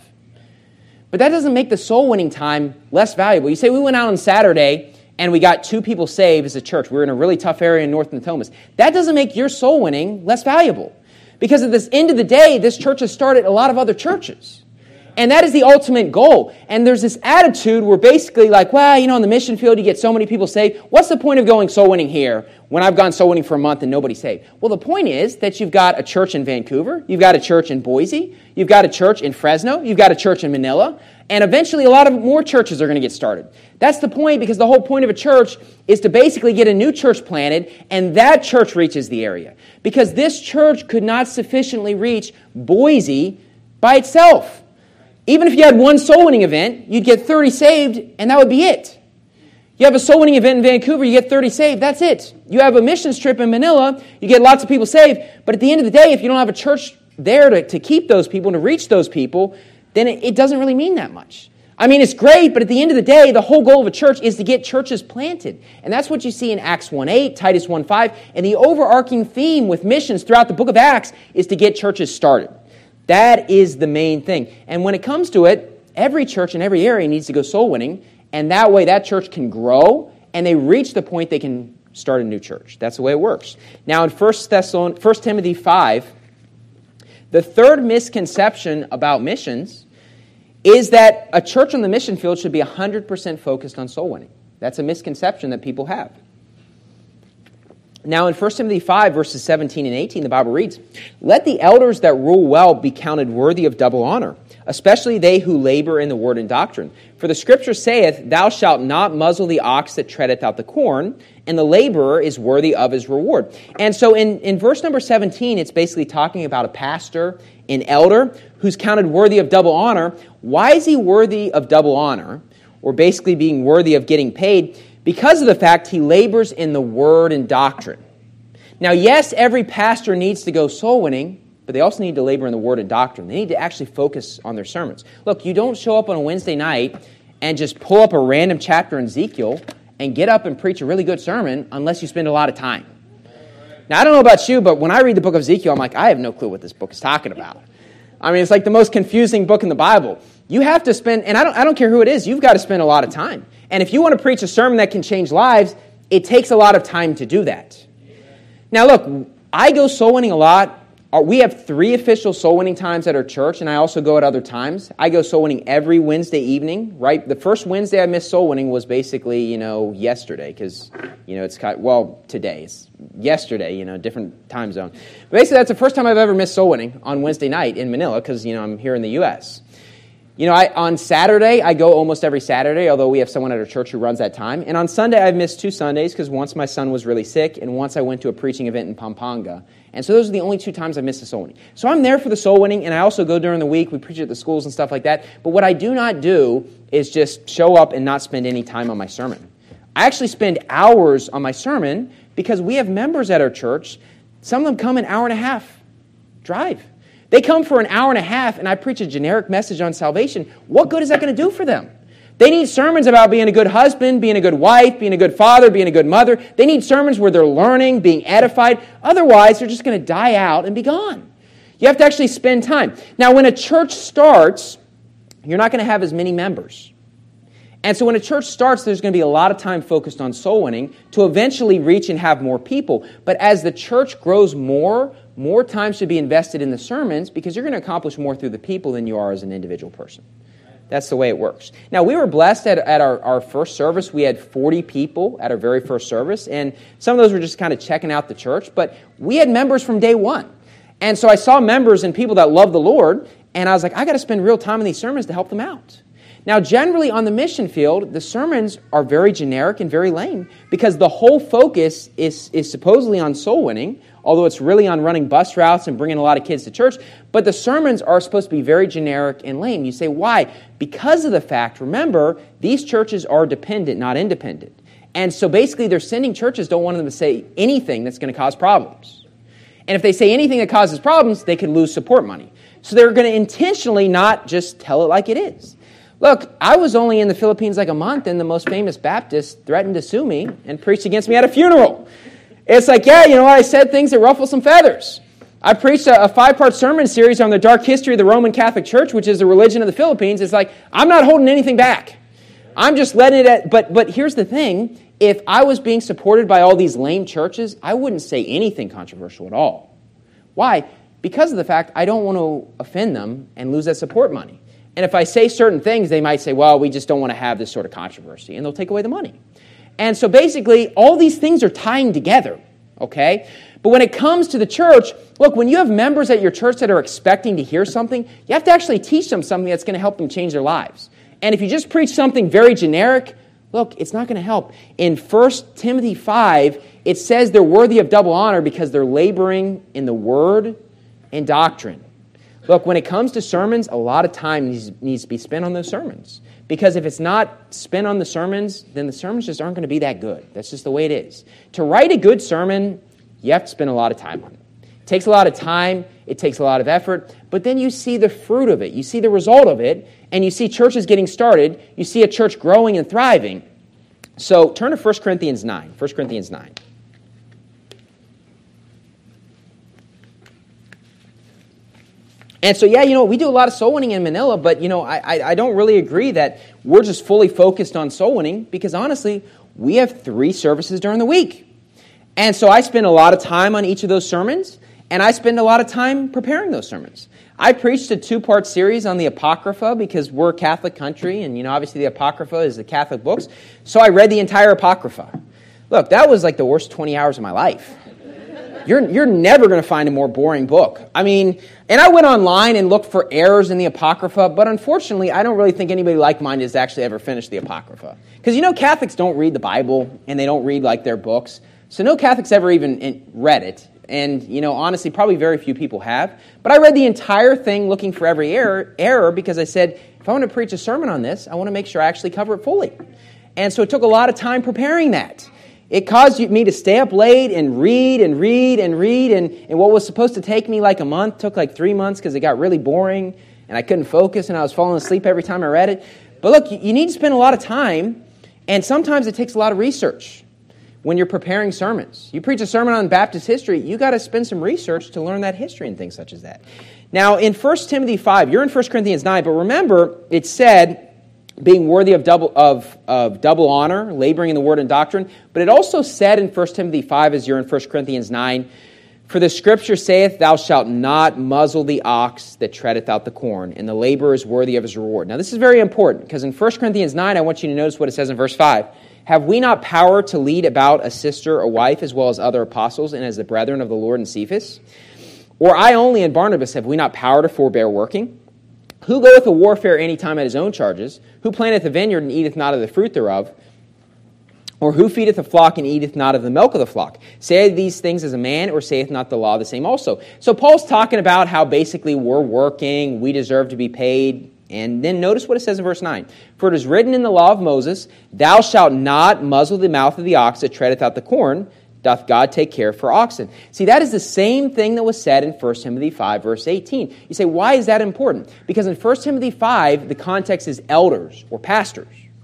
But that doesn't make the soul winning time less valuable. You say we went out on Saturday and we got two people saved as a church. We were in a really tough area in North Natomas. That doesn't make your soul winning less valuable. Because at this end of the day, this church has started a lot of other churches. And that is the ultimate goal. And there's this attitude where basically like, well, you know, on the mission field, you get so many people saved. What's the point of going soul winning here when I've gone soul winning for a month and nobody's saved? Well, the point is that you've got a church in Vancouver, you've got a church in Boise, you've got a church in Fresno, you've got a church in Manila, and eventually a lot of more churches are going to get started. That's the point, because the whole point of a church is to basically get a new church planted, and that church reaches the area. Because this church could not sufficiently reach Boise by itself. Even if you had one soul winning event, you'd get thirty saved, and that would be it. You have a soul winning event in Vancouver, you get thirty saved, that's it. You have a missions trip in Manila, you get lots of people saved, but at the end of the day, if you don't have a church there to, to keep those people and to reach those people, then it, it doesn't really mean that much. I mean, it's great, but at the end of the day, the whole goal of a church is to get churches planted. And that's what you see in Acts one eight, Titus one five, and the overarching theme with missions throughout the book of Acts is to get churches started. That is the main thing. And when it comes to it, every church in every area needs to go soul winning, and that way that church can grow, and they reach the point they can start a new church. That's the way it works. Now in First Timothy five, the third misconception about missions is that a church on the mission field should be one hundred percent focused on soul winning. That's a misconception that people have. Now in First Timothy five, verses seventeen and eighteen, the Bible reads, "Let the elders that rule well be counted worthy of double honor, especially they who labor in the word and doctrine. For the Scripture saith, Thou shalt not muzzle the ox that treadeth out the corn, and the laborer is worthy of his reward." And so in, in verse number seventeen, it's basically talking about a pastor, an elder, who's counted worthy of double honor. Why is he worthy of double honor, or basically being worthy of getting paid? Because of the fact he labors in the word and doctrine. Now, yes, every pastor needs to go soul winning, but they also need to labor in the word and doctrine. They need to actually focus on their sermons. Look, you don't show up on a Wednesday night and just pull up a random chapter in Ezekiel and get up and preach a really good sermon unless you spend a lot of time. Now, I don't know about you, but when I read the book of Ezekiel, I'm like, I have no clue what this book is talking about. I mean, it's like the most confusing book in the Bible. You have to spend, and I don't, I don't care who it is, you've got to spend a lot of time. And if you want to preach a sermon that can change lives, it takes a lot of time to do that. Now look, I go soul winning a lot. We have three official soul winning times at our church, and I also go at other times. I go soul winning every Wednesday evening, right? The first Wednesday I missed soul winning was basically, you know, yesterday, because, you know, it's kind of, well, today. It's yesterday, you know, different time zone. But basically, that's the first time I've ever missed soul winning on Wednesday night in Manila, because, you know, I'm here in the U S You know, I, on Saturday, I go almost every Saturday, although we have someone at our church who runs that time. And on Sunday, I've missed two Sundays, because once my son was really sick, and once I went to a preaching event in Pampanga. And so those are the only two times I missed the soul winning. So I'm there for the soul winning, and I also go during the week. We preach at the schools and stuff like that. But what I do not do is just show up and not spend any time on my sermon. I actually spend hours on my sermon, because we have members at our church. Some of them come an hour and a half drive. They come for an hour and a half, and I preach a generic message on salvation. What good is that going to do for them? They need sermons about being a good husband, being a good wife, being a good father, being a good mother. They need sermons where they're learning, being edified. Otherwise, they're just going to die out and be gone. You have to actually spend time. Now, when a church starts, you're not going to have as many members. And so when a church starts, there's going to be a lot of time focused on soul winning to eventually reach and have more people. But as the church grows more, more time should be invested in the sermons because you're going to accomplish more through the people than you are as an individual person. That's the way it works. Now, we were blessed at, at our, our first service. We had forty people at our very first service, and some of those were just kind of checking out the church, but we had members from day one. And so I saw members and people that love the Lord, and I was like, I got to spend real time in these sermons to help them out. Now, generally on the mission field, the sermons are very generic and very lame because the whole focus is, is supposedly on soul winning, although it's really on running bus routes and bringing a lot of kids to church. But the sermons are supposed to be very generic and lame. You say, why? Because of the fact, remember, these churches are dependent, not independent. And so basically their sending churches don't want them to say anything that's going to cause problems. And if they say anything that causes problems, they could lose support money. So they're going to intentionally not just tell it like it is. Look, I was only in the Philippines like a month, and the most famous Baptist threatened to sue me and preached against me at a funeral. It's like, yeah, you know what? I said things that ruffle some feathers. I preached a, a five-part sermon series on the dark history of the Roman Catholic Church, which is the religion of the Philippines. It's like, I'm not holding anything back. I'm just letting it at, but, but here's the thing. If I was being supported by all these lame churches, I wouldn't say anything controversial at all. Why? Because of the fact I don't want to offend them and lose that support money. And if I say certain things, they might say, well, we just don't want to have this sort of controversy, and they'll take away the money. And so basically, all these things are tying together, okay? But when it comes to the church, look, when you have members at your church that are expecting to hear something, you have to actually teach them something that's going to help them change their lives. And if you just preach something very generic, look, it's not going to help. In First Timothy five, it says they're worthy of double honor because they're laboring in the word and doctrine. Look, when it comes to sermons, a lot of time needs, needs to be spent on those sermons. Because if it's not spent on the sermons, then the sermons just aren't going to be that good. That's just the way it is. To write a good sermon, you have to spend a lot of time on it. It takes a lot of time, it takes a lot of effort, but then you see the fruit of it. You see the result of it, and you see churches getting started. You see a church growing and thriving. So turn to First Corinthians nine. First Corinthians nine. And so, yeah, you know, we do a lot of soul winning in Manila, but, you know, I, I, I don't really agree that we're just fully focused on soul winning because, honestly, we have three services during the week. And so I spend a lot of time on each of those sermons, and I spend a lot of time preparing those sermons. I preached a two-part series on the Apocrypha because we're a Catholic country, and, you know, obviously the Apocrypha is the Catholic books. So I read the entire Apocrypha. Look, that was like the worst twenty hours of my life. You're, you're never going to find a more boring book. I mean, and I went online and looked for errors in the Apocrypha, but unfortunately, I don't really think anybody like-minded has actually ever finished the Apocrypha. Because, you know, Catholics don't read the Bible, and they don't read, like, their books. So no Catholics ever even read it. And, you know, honestly, probably very few people have. But I read the entire thing looking for every error, error because I said, if I want to preach a sermon on this, I want to make sure I actually cover it fully. And so it took a lot of time preparing that. It caused me to stay up late and read and read and read, and, and what was supposed to take me like a month took like three months because it got really boring, and I couldn't focus, and I was falling asleep every time I read it. But look, you need to spend a lot of time, and sometimes it takes a lot of research when you're preparing sermons. You preach a sermon on Baptist history, you got to spend some research to learn that history and things such as that. Now, in First Timothy five, you're in First Corinthians nine, but remember, it said being worthy of double of, of double honor, laboring in the word and doctrine. But it also said in First Timothy five, as you're in First Corinthians nine, for the scripture saith, thou shalt not muzzle the ox that treadeth out the corn, and the laborer is worthy of his reward. Now this is very important, because in First Corinthians nine, I want you to notice what it says in verse five. Have we not power to lead about a sister, a wife, as well as other apostles, and as the brethren of the Lord and Cephas? Or I only and Barnabas, have we not power to forbear working? Who goeth to warfare any time at his own charges? Who planteth a vineyard and eateth not of the fruit thereof? Or who feedeth a flock and eateth not of the milk of the flock? Say these things as a man, or saith not the law the same also? So Paul's talking about how basically we're working, we deserve to be paid. And then notice what it says in verse nine. For it is written in the law of Moses, thou shalt not muzzle the mouth of the ox that treadeth out the corn. Doth God take care for oxen? See, that is the same thing that was said in First Timothy five, verse eighteen. You say, why is that important? Because in First Timothy five, the context is elders or pastors.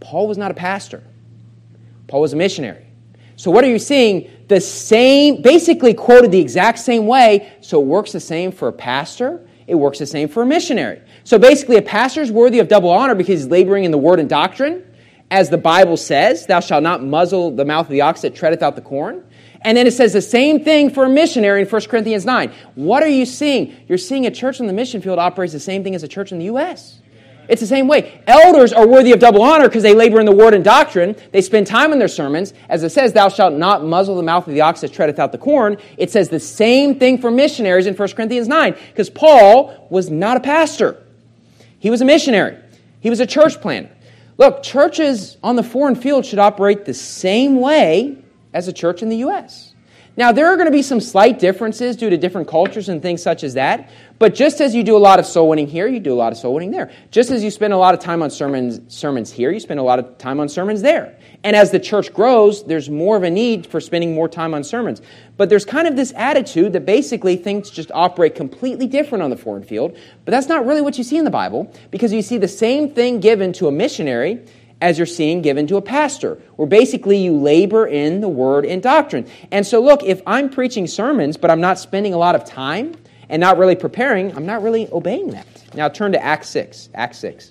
Paul was not a pastor. Paul was a missionary. So what are you seeing? The same, basically quoted the exact same way, so it works the same for a pastor, it works the same for a missionary. So basically a pastor is worthy of double honor because he's laboring in the word and doctrine, as the Bible says, thou shalt not muzzle the mouth of the ox that treadeth out the corn. And then it says the same thing for a missionary in First Corinthians nine. What are you seeing? You're seeing a church on the mission field operates the same thing as a church in the U S It's the same way. Elders are worthy of double honor because they labor in the word and doctrine. They spend time in their sermons. As it says, thou shalt not muzzle the mouth of the ox that treadeth out the corn. It says the same thing for missionaries in First Corinthians nine because Paul was not a pastor. He was a missionary. He was a church planter. Look, churches on the foreign field should operate the same way as a church in the U S Now, there are going to be some slight differences due to different cultures and things such as that. But just as you do a lot of soul winning here, you do a lot of soul winning there. Just as you spend a lot of time on sermons, sermons here, you spend a lot of time on sermons there. And as the church grows, there's more of a need for spending more time on sermons. But there's kind of this attitude that basically things just operate completely different on the foreign field. But that's not really what you see in the Bible, because you see the same thing given to a missionary as you're seeing given to a pastor, where basically you labor in the word and doctrine. And so look, if I'm preaching sermons, but I'm not spending a lot of time and not really preparing, I'm not really obeying that. Now turn to Acts six. Acts six.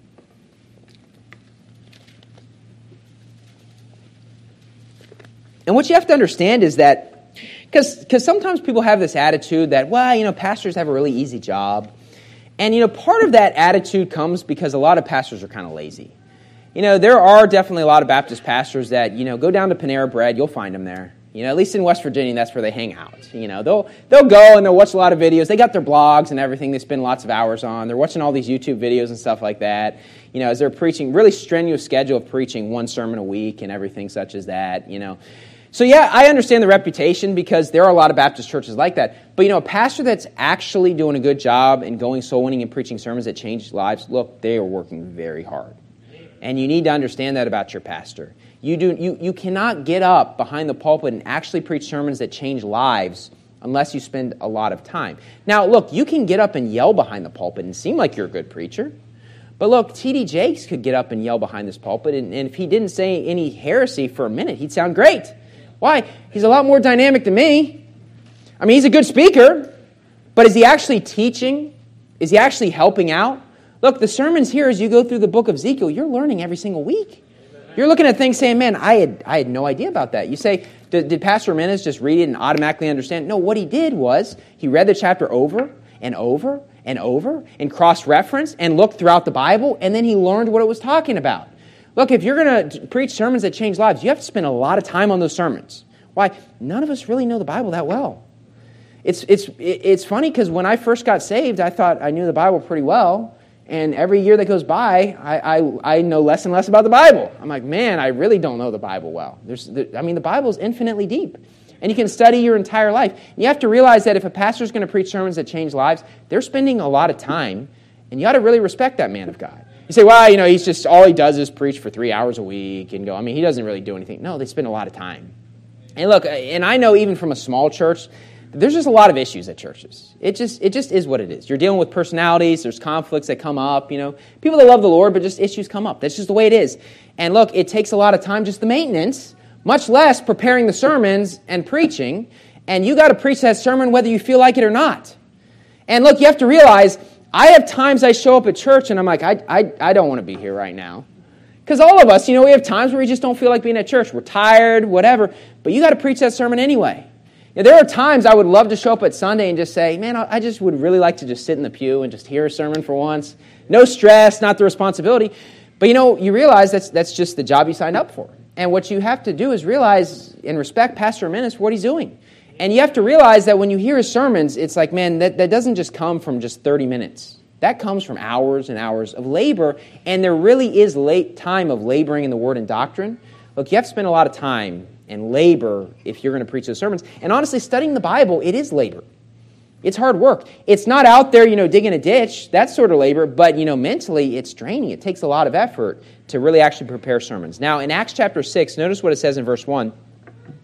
And what you have to understand is that, because because sometimes people have this attitude that, well, you know, pastors have a really easy job. And, you know, part of that attitude comes because a lot of pastors are kind of lazy. You know, there are definitely a lot of Baptist pastors that, you know, go down to Panera Bread, you'll find them there. You know, at least in West Virginia, that's where they hang out. You know, they'll they'll go and they'll watch a lot of videos. They got their blogs and everything they spend lots of hours on. They're watching all these YouTube videos and stuff like that. You know, as they're preaching, really strenuous schedule of preaching one sermon a week and everything such as that, you know. So yeah, I understand the reputation because there are a lot of Baptist churches like that. But you know, a pastor that's actually doing a good job and going soul winning and preaching sermons that change lives, look, they are working very hard. And you need to understand that about your pastor. You do you, you cannot get up behind the pulpit and actually preach sermons that change lives unless you spend a lot of time. Now, look, you can get up and yell behind the pulpit and seem like you're a good preacher. But look, T D Jakes could get up and yell behind this pulpit, and, and if he didn't say any heresy for a minute, he'd sound great. Why? He's a lot more dynamic than me. I mean, he's a good speaker, but is he actually teaching? Is he actually helping out? Look, the sermons here, as you go through the book of Ezekiel, you're learning every single week. You're looking at things saying, man, I had I had no idea about that. You say, did, did Pastor Menes just read it and automatically understand? No, what he did was he read the chapter over and over and over and cross-referenced and looked throughout the Bible, and then he learned what it was talking about. Look, if you're going to preach sermons that change lives, you have to spend a lot of time on those sermons. Why? None of us really know the Bible that well. It's it's it's funny because when I first got saved, I thought I knew the Bible pretty well. And every year that goes by, I, I I know less and less about the Bible. I'm like, man, I really don't know the Bible well. There's, there, I mean, the Bible is infinitely deep. And you can study your entire life. And you have to realize that if a pastor is going to preach sermons that change lives, they're spending a lot of time. And you ought to really respect that man of God. You say, well, you know, he's just, all he does is preach for three hours a week and go, I mean, he doesn't really do anything. No, they spend a lot of time. And look, and I know even from a small church, there's just a lot of issues at churches. It just it just is what it is. You're dealing with personalities. There's conflicts that come up. You know, people that love the Lord, but just issues come up. That's just the way it is. And look, it takes a lot of time, just the maintenance, much less preparing the sermons and preaching. And you got to preach that sermon whether you feel like it or not. And look, you have to realize, I have times I show up at church and I'm like, I I, I don't want to be here right now. Because all of us, you know, we have times where we just don't feel like being at church. We're tired, whatever. But you got to preach that sermon anyway. Now, there are times I would love to show up at Sunday and just say, man, I just would really like to just sit in the pew and just hear a sermon for once. No stress, not the responsibility. But, you know, you realize that's that's just the job you signed up for. And what you have to do is realize and respect Pastor Menes for what he's doing. And you have to realize that when you hear his sermons, it's like, man, that, that doesn't just come from just thirty minutes. That comes from hours and hours of labor, and there really is late time of laboring in the Word and doctrine. Look, you have to spend a lot of time and labor if you're going to preach those sermons. And honestly, studying the Bible, it is labor. It's hard work. It's not out there, you know, digging a ditch, that sort of labor, but, you know, mentally, it's draining. It takes a lot of effort to really actually prepare sermons. Now, in Acts chapter six, notice what it says in verse one.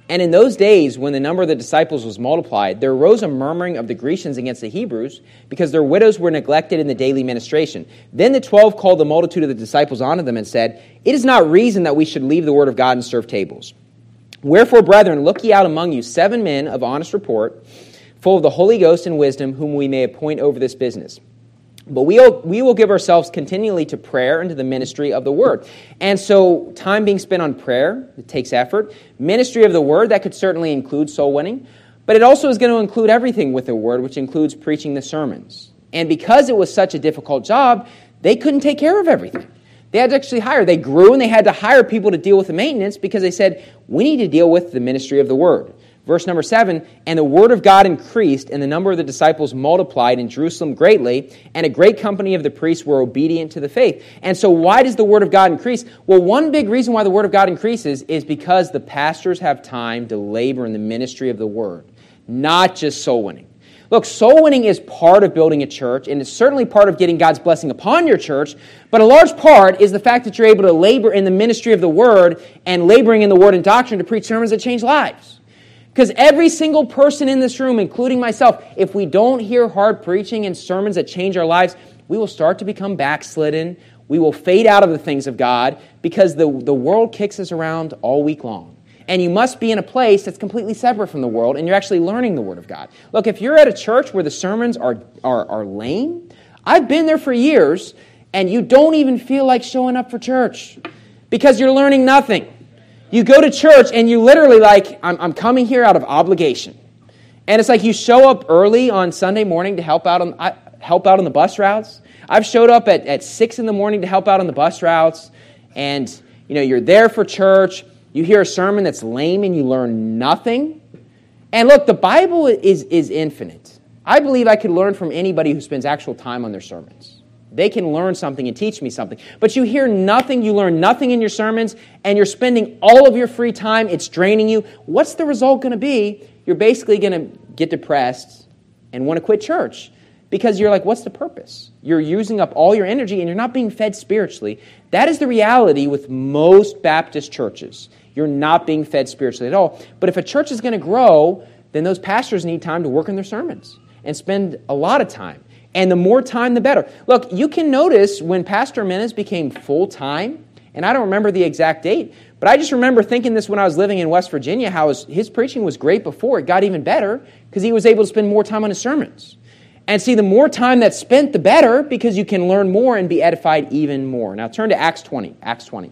And in those days, when the number of the disciples was multiplied, there arose a murmuring of the Grecians against the Hebrews, because their widows were neglected in the daily ministration. Then the twelve called the multitude of the disciples unto them and said, It is not reason that we should leave the word of God and serve tables. Wherefore, brethren, look ye out among you seven men of honest report, full of the Holy Ghost and wisdom, whom we may appoint over this business. But we will, we will give ourselves continually to prayer and to the ministry of the word. And so time being spent on prayer, it takes effort. Ministry of the word, that could certainly include soul winning. But it also is going to include everything with the word, which includes preaching the sermons. And because it was such a difficult job, they couldn't take care of everything. They had to actually hire. They grew and they had to hire people to deal with the maintenance, because they said, we need to deal with the ministry of the word. Verse number seven, and the word of God increased, and the number of the disciples multiplied in Jerusalem greatly, and a great company of the priests were obedient to the faith. And so why does the word of God increase? Well, one big reason why the word of God increases is because the pastors have time to labor in the ministry of the word, not just soul winning. Look, soul winning is part of building a church, and it's certainly part of getting God's blessing upon your church, but a large part is the fact that you're able to labor in the ministry of the word and laboring in the word and doctrine to preach sermons that change lives. Because every single person in this room, including myself, if we don't hear hard preaching and sermons that change our lives, we will start to become backslidden. We will fade out of the things of God, because the, the world kicks us around all week long. And you must be in a place that's completely separate from the world, and you're actually learning the Word of God. Look, if you're at a church where the sermons are, are, are lame, I've been there for years, and you don't even feel like showing up for church because you're learning nothing. You go to church and you literally like, I'm, I'm coming here out of obligation. And it's like you show up early on Sunday morning to help out on I, help out on the bus routes. I've showed up at, at six in the morning to help out on the bus routes. And you know, you're there for church. You hear a sermon that's lame and you learn nothing. And look, the Bible is, is infinite. I believe I could learn from anybody who spends actual time on their sermons. They can learn something and teach me something. But you hear nothing, you learn nothing in your sermons, and you're spending all of your free time, it's draining you. What's the result going to be? You're basically going to get depressed and want to quit church, because you're like, what's the purpose? You're using up all your energy and you're not being fed spiritually. That is the reality with most Baptist churches. You're not being fed spiritually at all. But if a church is going to grow, then those pastors need time to work on their sermons and spend a lot of time. And the more time, the better. Look, you can notice when Pastor Menes became full-time, and I don't remember the exact date, but I just remember thinking this when I was living in West Virginia, how his, his preaching was great before. It got even better because he was able to spend more time on his sermons. And see, the more time that's spent, the better, because you can learn more and be edified even more. Now turn to Acts twenty. Acts twenty.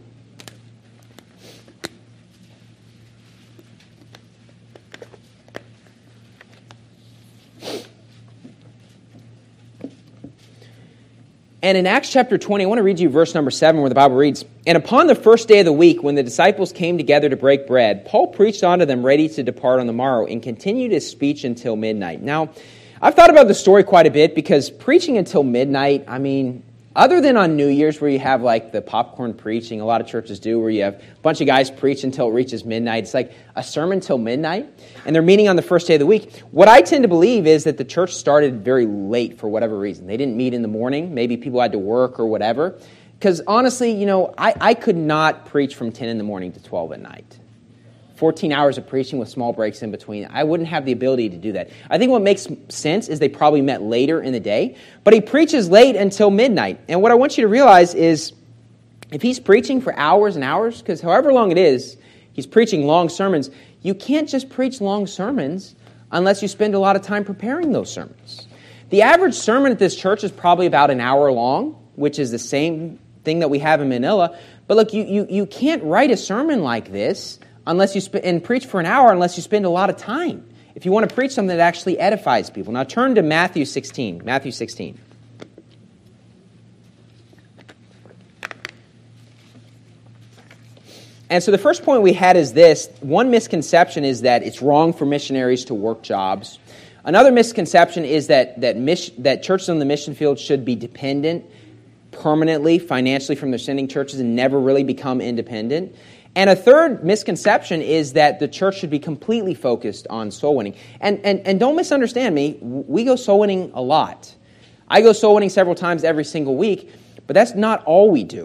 And in Acts chapter twenty, I want to read you verse number seven, where the Bible reads, And upon the first day of the week, when the disciples came together to break bread, Paul preached unto them ready to depart on the morrow, and continued his speech until midnight. Now, I've thought about the story quite a bit, because preaching until midnight, I mean, other than on New Year's where you have like the popcorn preaching, a lot of churches do, where you have a bunch of guys preach until it reaches midnight. It's like a sermon till midnight, and they're meeting on the first day of the week. What I tend to believe is that the church started very late for whatever reason. They didn't meet in the morning. Maybe people had to work or whatever. Because honestly, you know, I, I could not preach from ten in the morning to twelve at night. fourteen hours of preaching with small breaks in between. I wouldn't have the ability to do that. I think what makes sense is they probably met later in the day, but he preaches late until midnight. And what I want you to realize is if he's preaching for hours and hours, because however long it is, he's preaching long sermons, you can't just preach long sermons unless you spend a lot of time preparing those sermons. The average sermon at this church is probably about an hour long, which is the same thing that we have in Manila. But look, you, you, you can't write a sermon like this unless you sp- and preach for an hour unless you spend a lot of time. If you want to preach something that actually edifies people. Now turn to Matthew sixteen. Matthew sixteen. And so the first point we had is this. One misconception is that it's wrong for missionaries to work jobs. Another misconception is that that, mission, that churches on the mission field should be dependent permanently, financially, from their sending churches and never really become independent. And a third misconception is that the church should be completely focused on soul winning. And, and, and don't misunderstand me, we go soul winning a lot. I go soul winning several times every single week, but that's not all we do.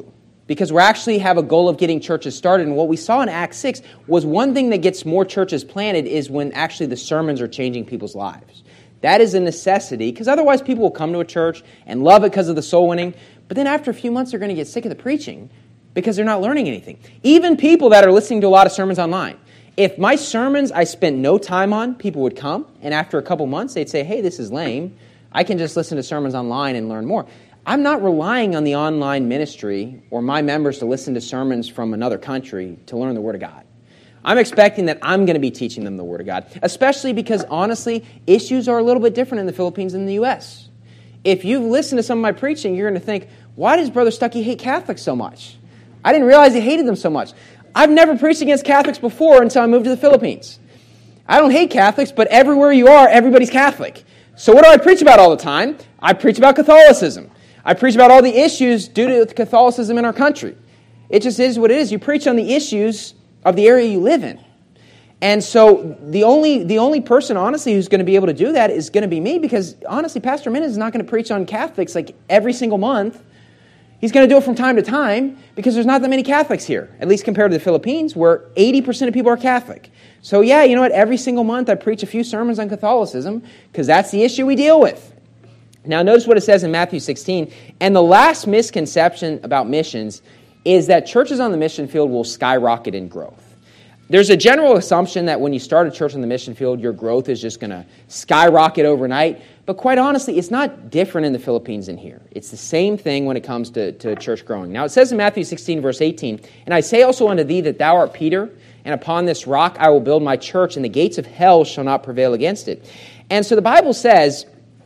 because we actually have a goal of getting churches started. And what we saw in Acts six was one thing that gets more churches planted is when actually the sermons are changing people's lives. That is a necessity, because otherwise people will come to a church and love it because of the soul winning, but then after a few months they're going to get sick of the preaching because they're not learning anything. Even people that are listening to a lot of sermons online. If my sermons I spent no time on, people would come, and after a couple months they'd say, hey, this is lame. I can just listen to sermons online and learn more. I'm not relying on the online ministry or my members to listen to sermons from another country to learn the Word of God. I'm expecting that I'm going to be teaching them the Word of God, especially because, honestly, issues are a little bit different in the Philippines than the U S. If you've listened to some of my preaching, you're going to think, why does Brother Stuckey hate Catholics so much? I didn't realize he hated them so much. I've never preached against Catholics before until I moved to the Philippines. I don't hate Catholics, but everywhere you are, everybody's Catholic. So what do I preach about all the time? I preach about Catholicism. I preach about all the issues due to Catholicism in our country. It just is what it is. You preach on the issues of the area you live in. And so the only the only person, honestly, who's going to be able to do that is going to be me, because, honestly, Pastor Minnis is not going to preach on Catholics like every single month. He's going to do it from time to time because there's not that many Catholics here, at least compared to the Philippines, where eighty percent of people are Catholic. So yeah, you know what? Every single month I preach a few sermons on Catholicism because that's the issue we deal with. Now notice what it says in Matthew sixteen. And the last misconception about missions is that churches on the mission field will skyrocket in growth. There's a general assumption that when you start a church on the mission field, your growth is just going to skyrocket overnight. But quite honestly, it's not different in the Philippines than here. It's the same thing when it comes to, to church growing. Now it says in Matthew sixteen, verse eighteen, and I say also unto thee that thou art Peter, and upon this rock I will build my church, and the gates of hell shall not prevail against it. And so the Bible says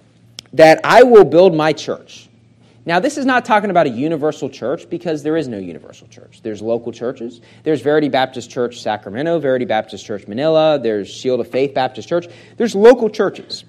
that I will build my church. Now, this is not talking about a universal church, because there is no universal church. There's local churches. There's Verity Baptist Church Sacramento, Verity Baptist Church Manila. There's Shield of Faith Baptist Church. There's local churches.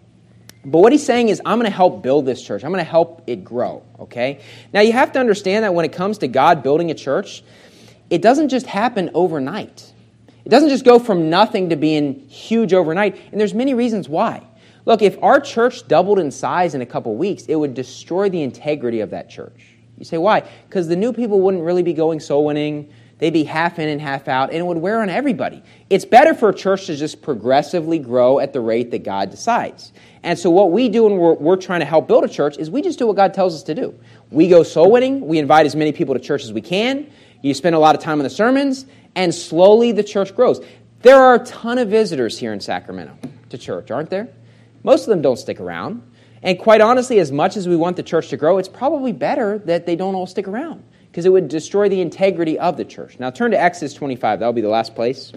But what he's saying is, I'm going to help build this church. I'm going to help it grow, okay? Now, you have to understand that when it comes to God building a church, it doesn't just happen overnight. It doesn't just go from nothing to being huge overnight, and there's many reasons why. Look, if our church doubled in size in a couple weeks, it would destroy the integrity of that church. You say, why? Because the new people wouldn't really be going soul winning. They'd be half in and half out, and it would wear on everybody. It's better for a church to just progressively grow at the rate that God decides. And so what we do when we're, we're trying to help build a church is we just do what God tells us to do. We go soul winning. We invite as many people to church as we can. You spend a lot of time on the sermons, and slowly the church grows. There are a ton of visitors here in Sacramento to church, aren't there? Most of them don't stick around. And quite honestly, as much as we want the church to grow, it's probably better that they don't all stick around, because it would destroy the integrity of the church. Now turn to Exodus twenty-five. That'll be the last place.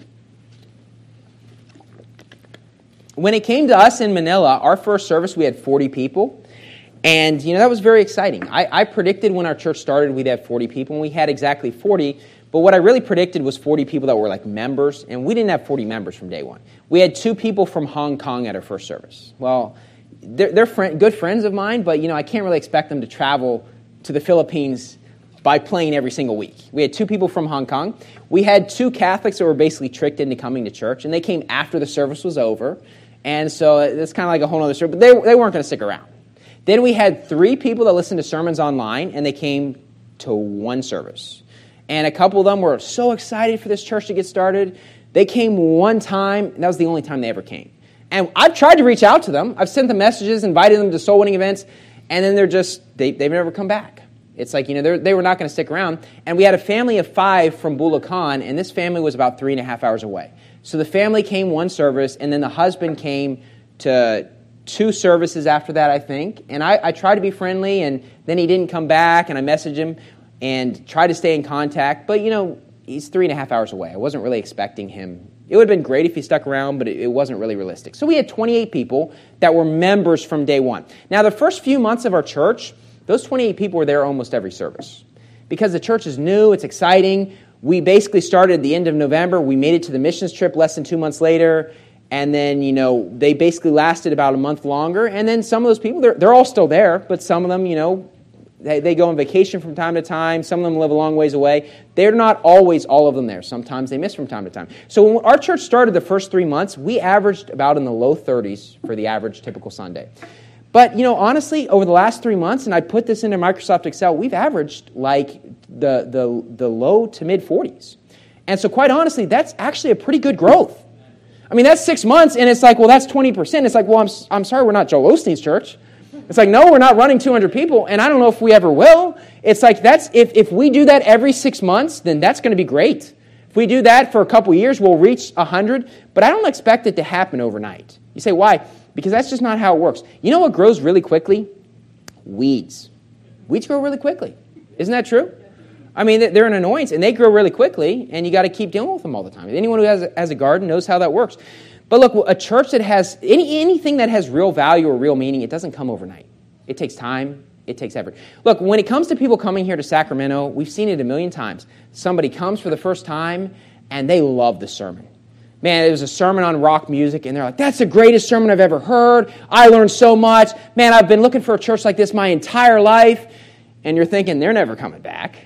When it came to us in Manila, our first service, we had forty people. And, you know, that was very exciting. I, I predicted when our church started we'd have forty people, and we had exactly forty. But what I really predicted was forty people that were like members, and we didn't have forty members from day one. We had two people from Hong Kong at our first service. Well, they're, they're friend, good friends of mine, but, you know, I can't really expect them to travel to the Philippines by plane every single week. We had two people from Hong Kong. We had two Catholics that were basically tricked into coming to church, and they came after the service was over. And so it's kind of like a whole other story, but they, they weren't going to stick around. Then we had three people that listened to sermons online, and they came to one service. And a couple of them were so excited for this church to get started. They came one time, and that was the only time they ever came. And I've tried to reach out to them. I've sent them messages, invited them to soul winning events, and then they're just, they, they've never come back. It's like, you know, they were not going to stick around. And we had a family of five from Bulacan, and this family was about three and a half hours away. So the family came one service, and then the husband came to two services after that, I think. And I, I tried to be friendly, and then he didn't come back, and I messaged him and tried to stay in contact. But, you know, he's three and a half hours away. I wasn't really expecting him. It would have been great if he stuck around, but it, it wasn't really realistic. So we had twenty-eight people that were members from day one. Now, the first few months of our church, those twenty-eight people were there almost every service. Because the church is new, it's exciting. We basically started at the end of November. We made it to the missions trip less than two months later. And then, you know, they basically lasted about a month longer. And then some of those people, they're, they're all still there, but some of them, you know, they, they go on vacation from time to time. Some of them live a long ways away. They're not always all of them there. Sometimes they miss from time to time. So when our church started the first three months, we averaged about in the low thirties for the average typical Sunday. But, you know, honestly, over the last three months, and I put this into Microsoft Excel, we've averaged like the, the, the low to mid forties. And so quite honestly, that's actually a pretty good growth. I mean, that's six months, and it's like, well, that's twenty percent. It's like, well, I'm, I'm sorry, we're not Joel Osteen's church. It's like, no, we're not running two hundred people, and I don't know if we ever will. It's like, that's if, if we do that every six months, then that's going to be great. If we do that for a couple years, we'll reach one hundred, but I don't expect it to happen overnight. You say, why? Because that's just not how it works. You know what grows really quickly? Weeds. Weeds grow really quickly. Isn't that true? I mean, they're an annoyance, and they grow really quickly, and you got to keep dealing with them all the time. Anyone who has a, has a garden knows how that works. But look, a church that has, any anything that has real value or real meaning, it doesn't come overnight. It takes time. It takes effort. Look, when it comes to people coming here to Sacramento, we've seen it a million times. Somebody comes for the first time, and they love the sermon. Man, it was a sermon on rock music, and they're like, that's the greatest sermon I've ever heard. I learned so much. Man, I've been looking for a church like this my entire life. And you're thinking, they're never coming back.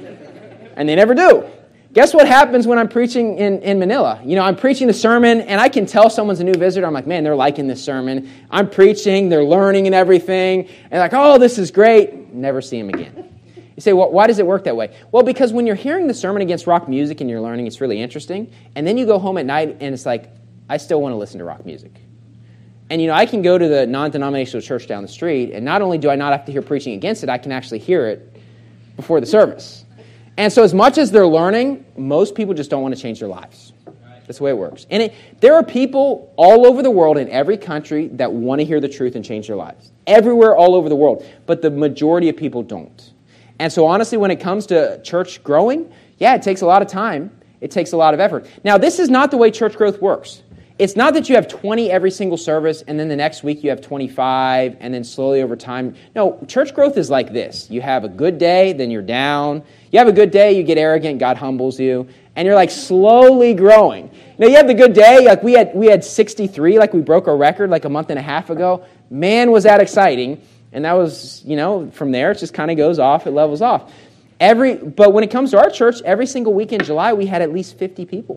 And they never do. Guess what happens when I'm preaching in, in Manila? You know, I'm preaching the sermon, and I can tell someone's a new visitor. I'm like, man, they're liking this sermon. I'm preaching, they're learning and everything. And like, oh, this is great. Never see them again. You say, well, why does it work that way? Well, because when you're hearing the sermon against rock music and you're learning, it's really interesting. And then you go home at night, and it's like, I still want to listen to rock music. And, you know, I can go to the non-denominational church down the street, and not only do I not have to hear preaching against it, I can actually hear it before the service. And so as much as they're learning, most people just don't want to change their lives. That's the way it works. And it, there are people all over the world in every country that want to hear the truth and change their lives. Everywhere, all over the world. But the majority of people don't. And so honestly, when it comes to church growing, yeah, it takes a lot of time. It takes a lot of effort. Now, this is not the way church growth works. It's not that you have twenty every single service, and then the next week you have twenty-five, and then slowly over time. No, church growth is like this. You have a good day, then you're down. You have a good day, you get arrogant, God humbles you, and you're like slowly growing. Now, you have the good day, like we had we had sixty-three, like we broke our record like a month and a half ago. Man, was that exciting. And that was, you know, from there it just kind of goes off, it levels off. Every, but when it comes to our church, every single week in July, we had at least fifty people.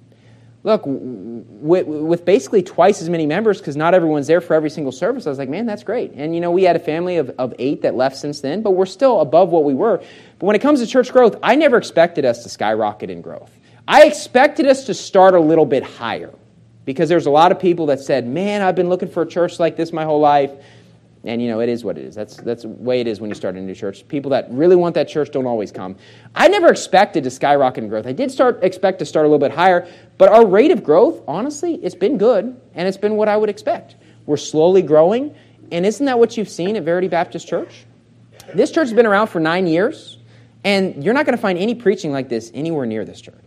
Look, with, with basically twice as many members, because not everyone's there for every single service, I was like, man, that's great. And, you know, we had a family of, of eight that left since then, but we're still above what we were. But when it comes to church growth, I never expected us to skyrocket in growth. I expected us to start a little bit higher, because there's a lot of people that said, man, I've been looking for a church like this my whole life. And, you know, it is what it is. That's that's the way it is when you start a new church. People that really want that church don't always come. I never expected to skyrocket in growth. I did start expect to start a little bit higher, but our rate of growth, honestly, it's been good, and it's been what I would expect. We're slowly growing, and isn't that what you've seen at Verity Baptist Church? This church has been around for nine years, and you're not going to find any preaching like this anywhere near this church.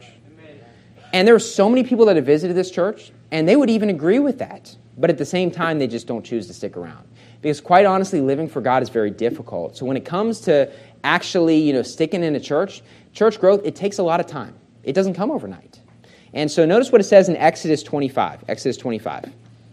And there are so many people that have visited this church, and they would even agree with that. But at the same time, they just don't choose to stick around. Because quite honestly, living for God is very difficult. So when it comes to actually, you know, sticking in a church, church growth, it takes a lot of time. It doesn't come overnight. And so notice what it says in Exodus twenty-five. Exodus twenty-five.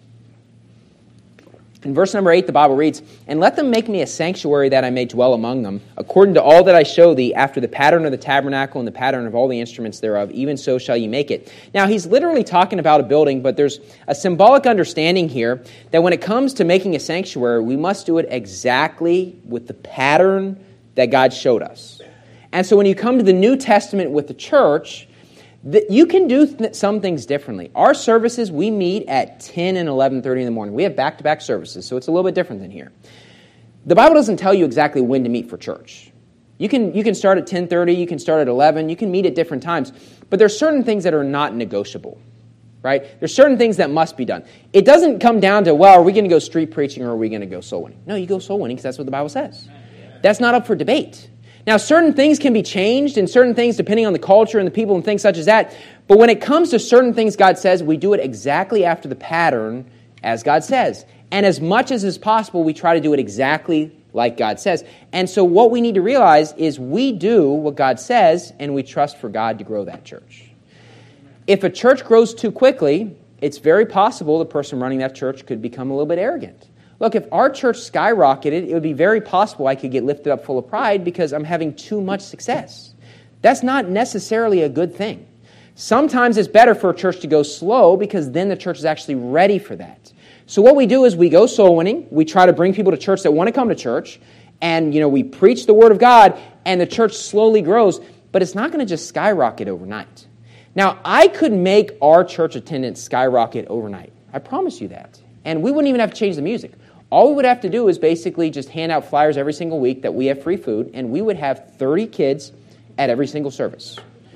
In verse number eight, the Bible reads, "And let them make me a sanctuary that I may dwell among them, according to all that I show thee, after the pattern of the tabernacle and the pattern of all the instruments thereof, even so shall ye make it." Now, he's literally talking about a building, but there's a symbolic understanding here that when it comes to making a sanctuary, we must do it exactly with the pattern that God showed us. And so when you come to the New Testament with the church, you can do th- some things differently. Our services, we meet at ten and eleven thirty in the morning. We have back-to-back services, so it's a little bit different than here. The Bible doesn't tell you exactly when to meet for church. You can you can start at ten thirty, you can start at eleven, you can meet at different times, but there's certain things that are not negotiable, right? There's certain things that must be done. It doesn't come down to, well, are we going to go street preaching or are we going to go soul winning? No, you go soul winning because that's what the Bible says. That's not up for debate. Now, certain things can be changed, and certain things depending on the culture and the people and things such as that. But when it comes to certain things God says, we do it exactly after the pattern as God says. And as much as is possible, we try to do it exactly like God says. And so what we need to realize is we do what God says, and we trust for God to grow that church. If a church grows too quickly, it's very possible the person running that church could become a little bit arrogant. Look, if our church skyrocketed, it would be very possible I could get lifted up full of pride because I'm having too much success. That's not necessarily a good thing. Sometimes it's better for a church to go slow because then the church is actually ready for that. So what we do is we go soul winning. We try to bring people to church that want to come to church. And, you know, we preach the Word of God, and the church slowly grows. But it's not going to just skyrocket overnight. Now, I could make our church attendance skyrocket overnight. I promise you that. And we wouldn't even have to change the music. All we would have to do is basically just hand out flyers every single week that we have free food, and we would have thirty kids at every single service.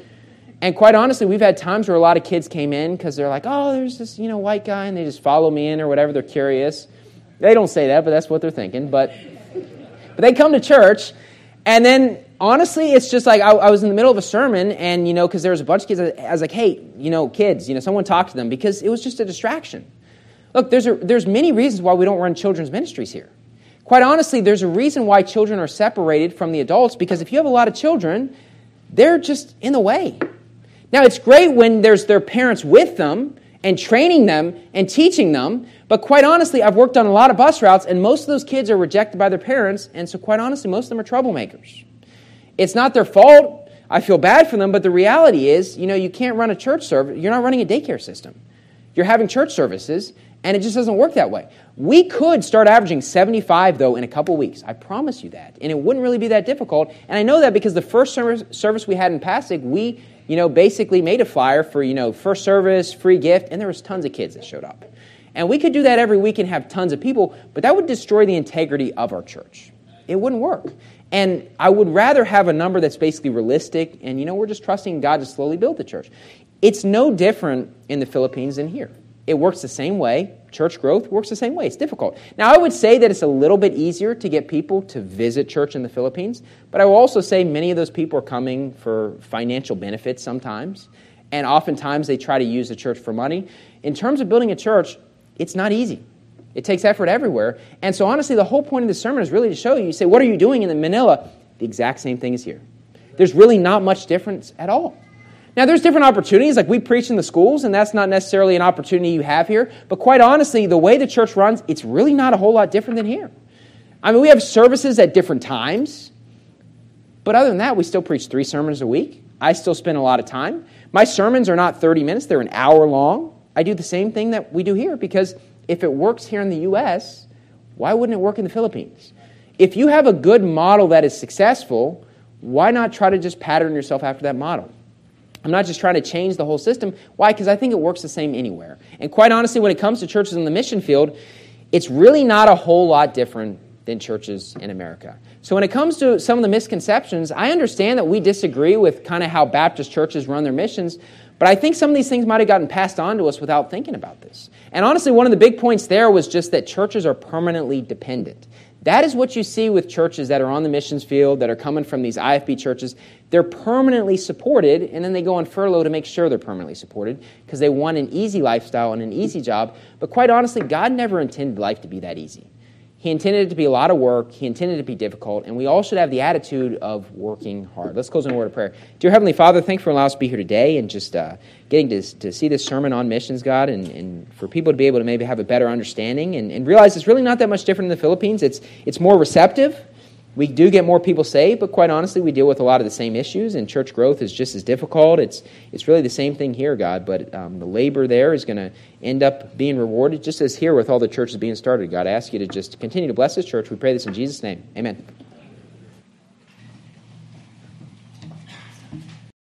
And quite honestly, we've had times where a lot of kids came in because they're like, oh, there's this, you know, white guy, and they just follow me in or whatever. They're curious. They don't say that, but that's what they're thinking. But, but they come to church, and then honestly, it's just like I, I was in the middle of a sermon, and, you know, because there was a bunch of kids, I was like, hey, you know, kids, you know, someone talk to them, because it was just a distraction. Look, there's a, there's many reasons why we don't run children's ministries here. Quite honestly, there's a reason why children are separated from the adults, because if you have a lot of children, they're just in the way. Now, it's great when there's their parents with them and training them and teaching them, but quite honestly, I've worked on a lot of bus routes, and most of those kids are rejected by their parents, and so quite honestly, most of them are troublemakers. It's not their fault. I feel bad for them, but the reality is, you know, you can't run a church service. You're not running a daycare system. You're having church services, and it just doesn't work that way. We could start averaging seventy-five, though, in a couple weeks. I promise you that. And it wouldn't really be that difficult. And I know that because the first service, service we had in Passig, we, you know, basically made a flyer for, you know, first service, free gift, and there was tons of kids that showed up. And we could do that every week and have tons of people, but that would destroy the integrity of our church. It wouldn't work. And I would rather have a number that's basically realistic, and, you know, we're just trusting God to slowly build the church. It's no different in the Philippines than here. It works the same way. Church growth works the same way. It's difficult. Now, I would say that it's a little bit easier to get people to visit church in the Philippines, but I will also say many of those people are coming for financial benefits sometimes, and oftentimes they try to use the church for money. In terms of building a church, it's not easy. It takes effort everywhere. And so honestly, the whole point of this sermon is really to show you, you say, what are you doing in Manila? The exact same thing is here. There's really not much difference at all. Now, there's different opportunities, like we preach in the schools, and that's not necessarily an opportunity you have here. But quite honestly, the way the church runs, it's really not a whole lot different than here. I mean, we have services at different times, but other than that, we still preach three sermons a week. I still spend a lot of time. My sermons are not thirty minutes, they're an hour long. I do the same thing that we do here, because if it works here in the U S, why wouldn't it work in the Philippines? If you have a good model that is successful, why not try to just pattern yourself after that model? I'm not just trying to change the whole system. Why? Because I think it works the same anywhere. And quite honestly, when it comes to churches in the mission field, it's really not a whole lot different than churches in America. So when it comes to some of the misconceptions, I understand that we disagree with kind of how Baptist churches run their missions, but I think some of these things might have gotten passed on to us without thinking about this. And honestly, one of the big points there was just that churches are permanently dependent. That is what you see with churches that are on the missions field, that are coming from these I F B churches. They're permanently supported, and then they go on furlough to make sure they're permanently supported because they want an easy lifestyle and an easy job. But quite honestly, God never intended life to be that easy. He intended it to be a lot of work. He intended it to be difficult, and we all should have the attitude of working hard. Let's close in a word of prayer. Dear Heavenly Father, thanks for allowing us to be here today and just uh, getting to, to see this sermon on missions, God, and, and for people to be able to maybe have a better understanding and, and realize it's really not that much different in the Philippines. It's it's more receptive. We do get more people saved, but quite honestly, we deal with a lot of the same issues, and church growth is just as difficult. It's it's really the same thing here, God, but um, the labor there is going to end up being rewarded, just as here with all the churches being started. God, I ask you to just continue to bless this church. We pray this in Jesus' name. Amen.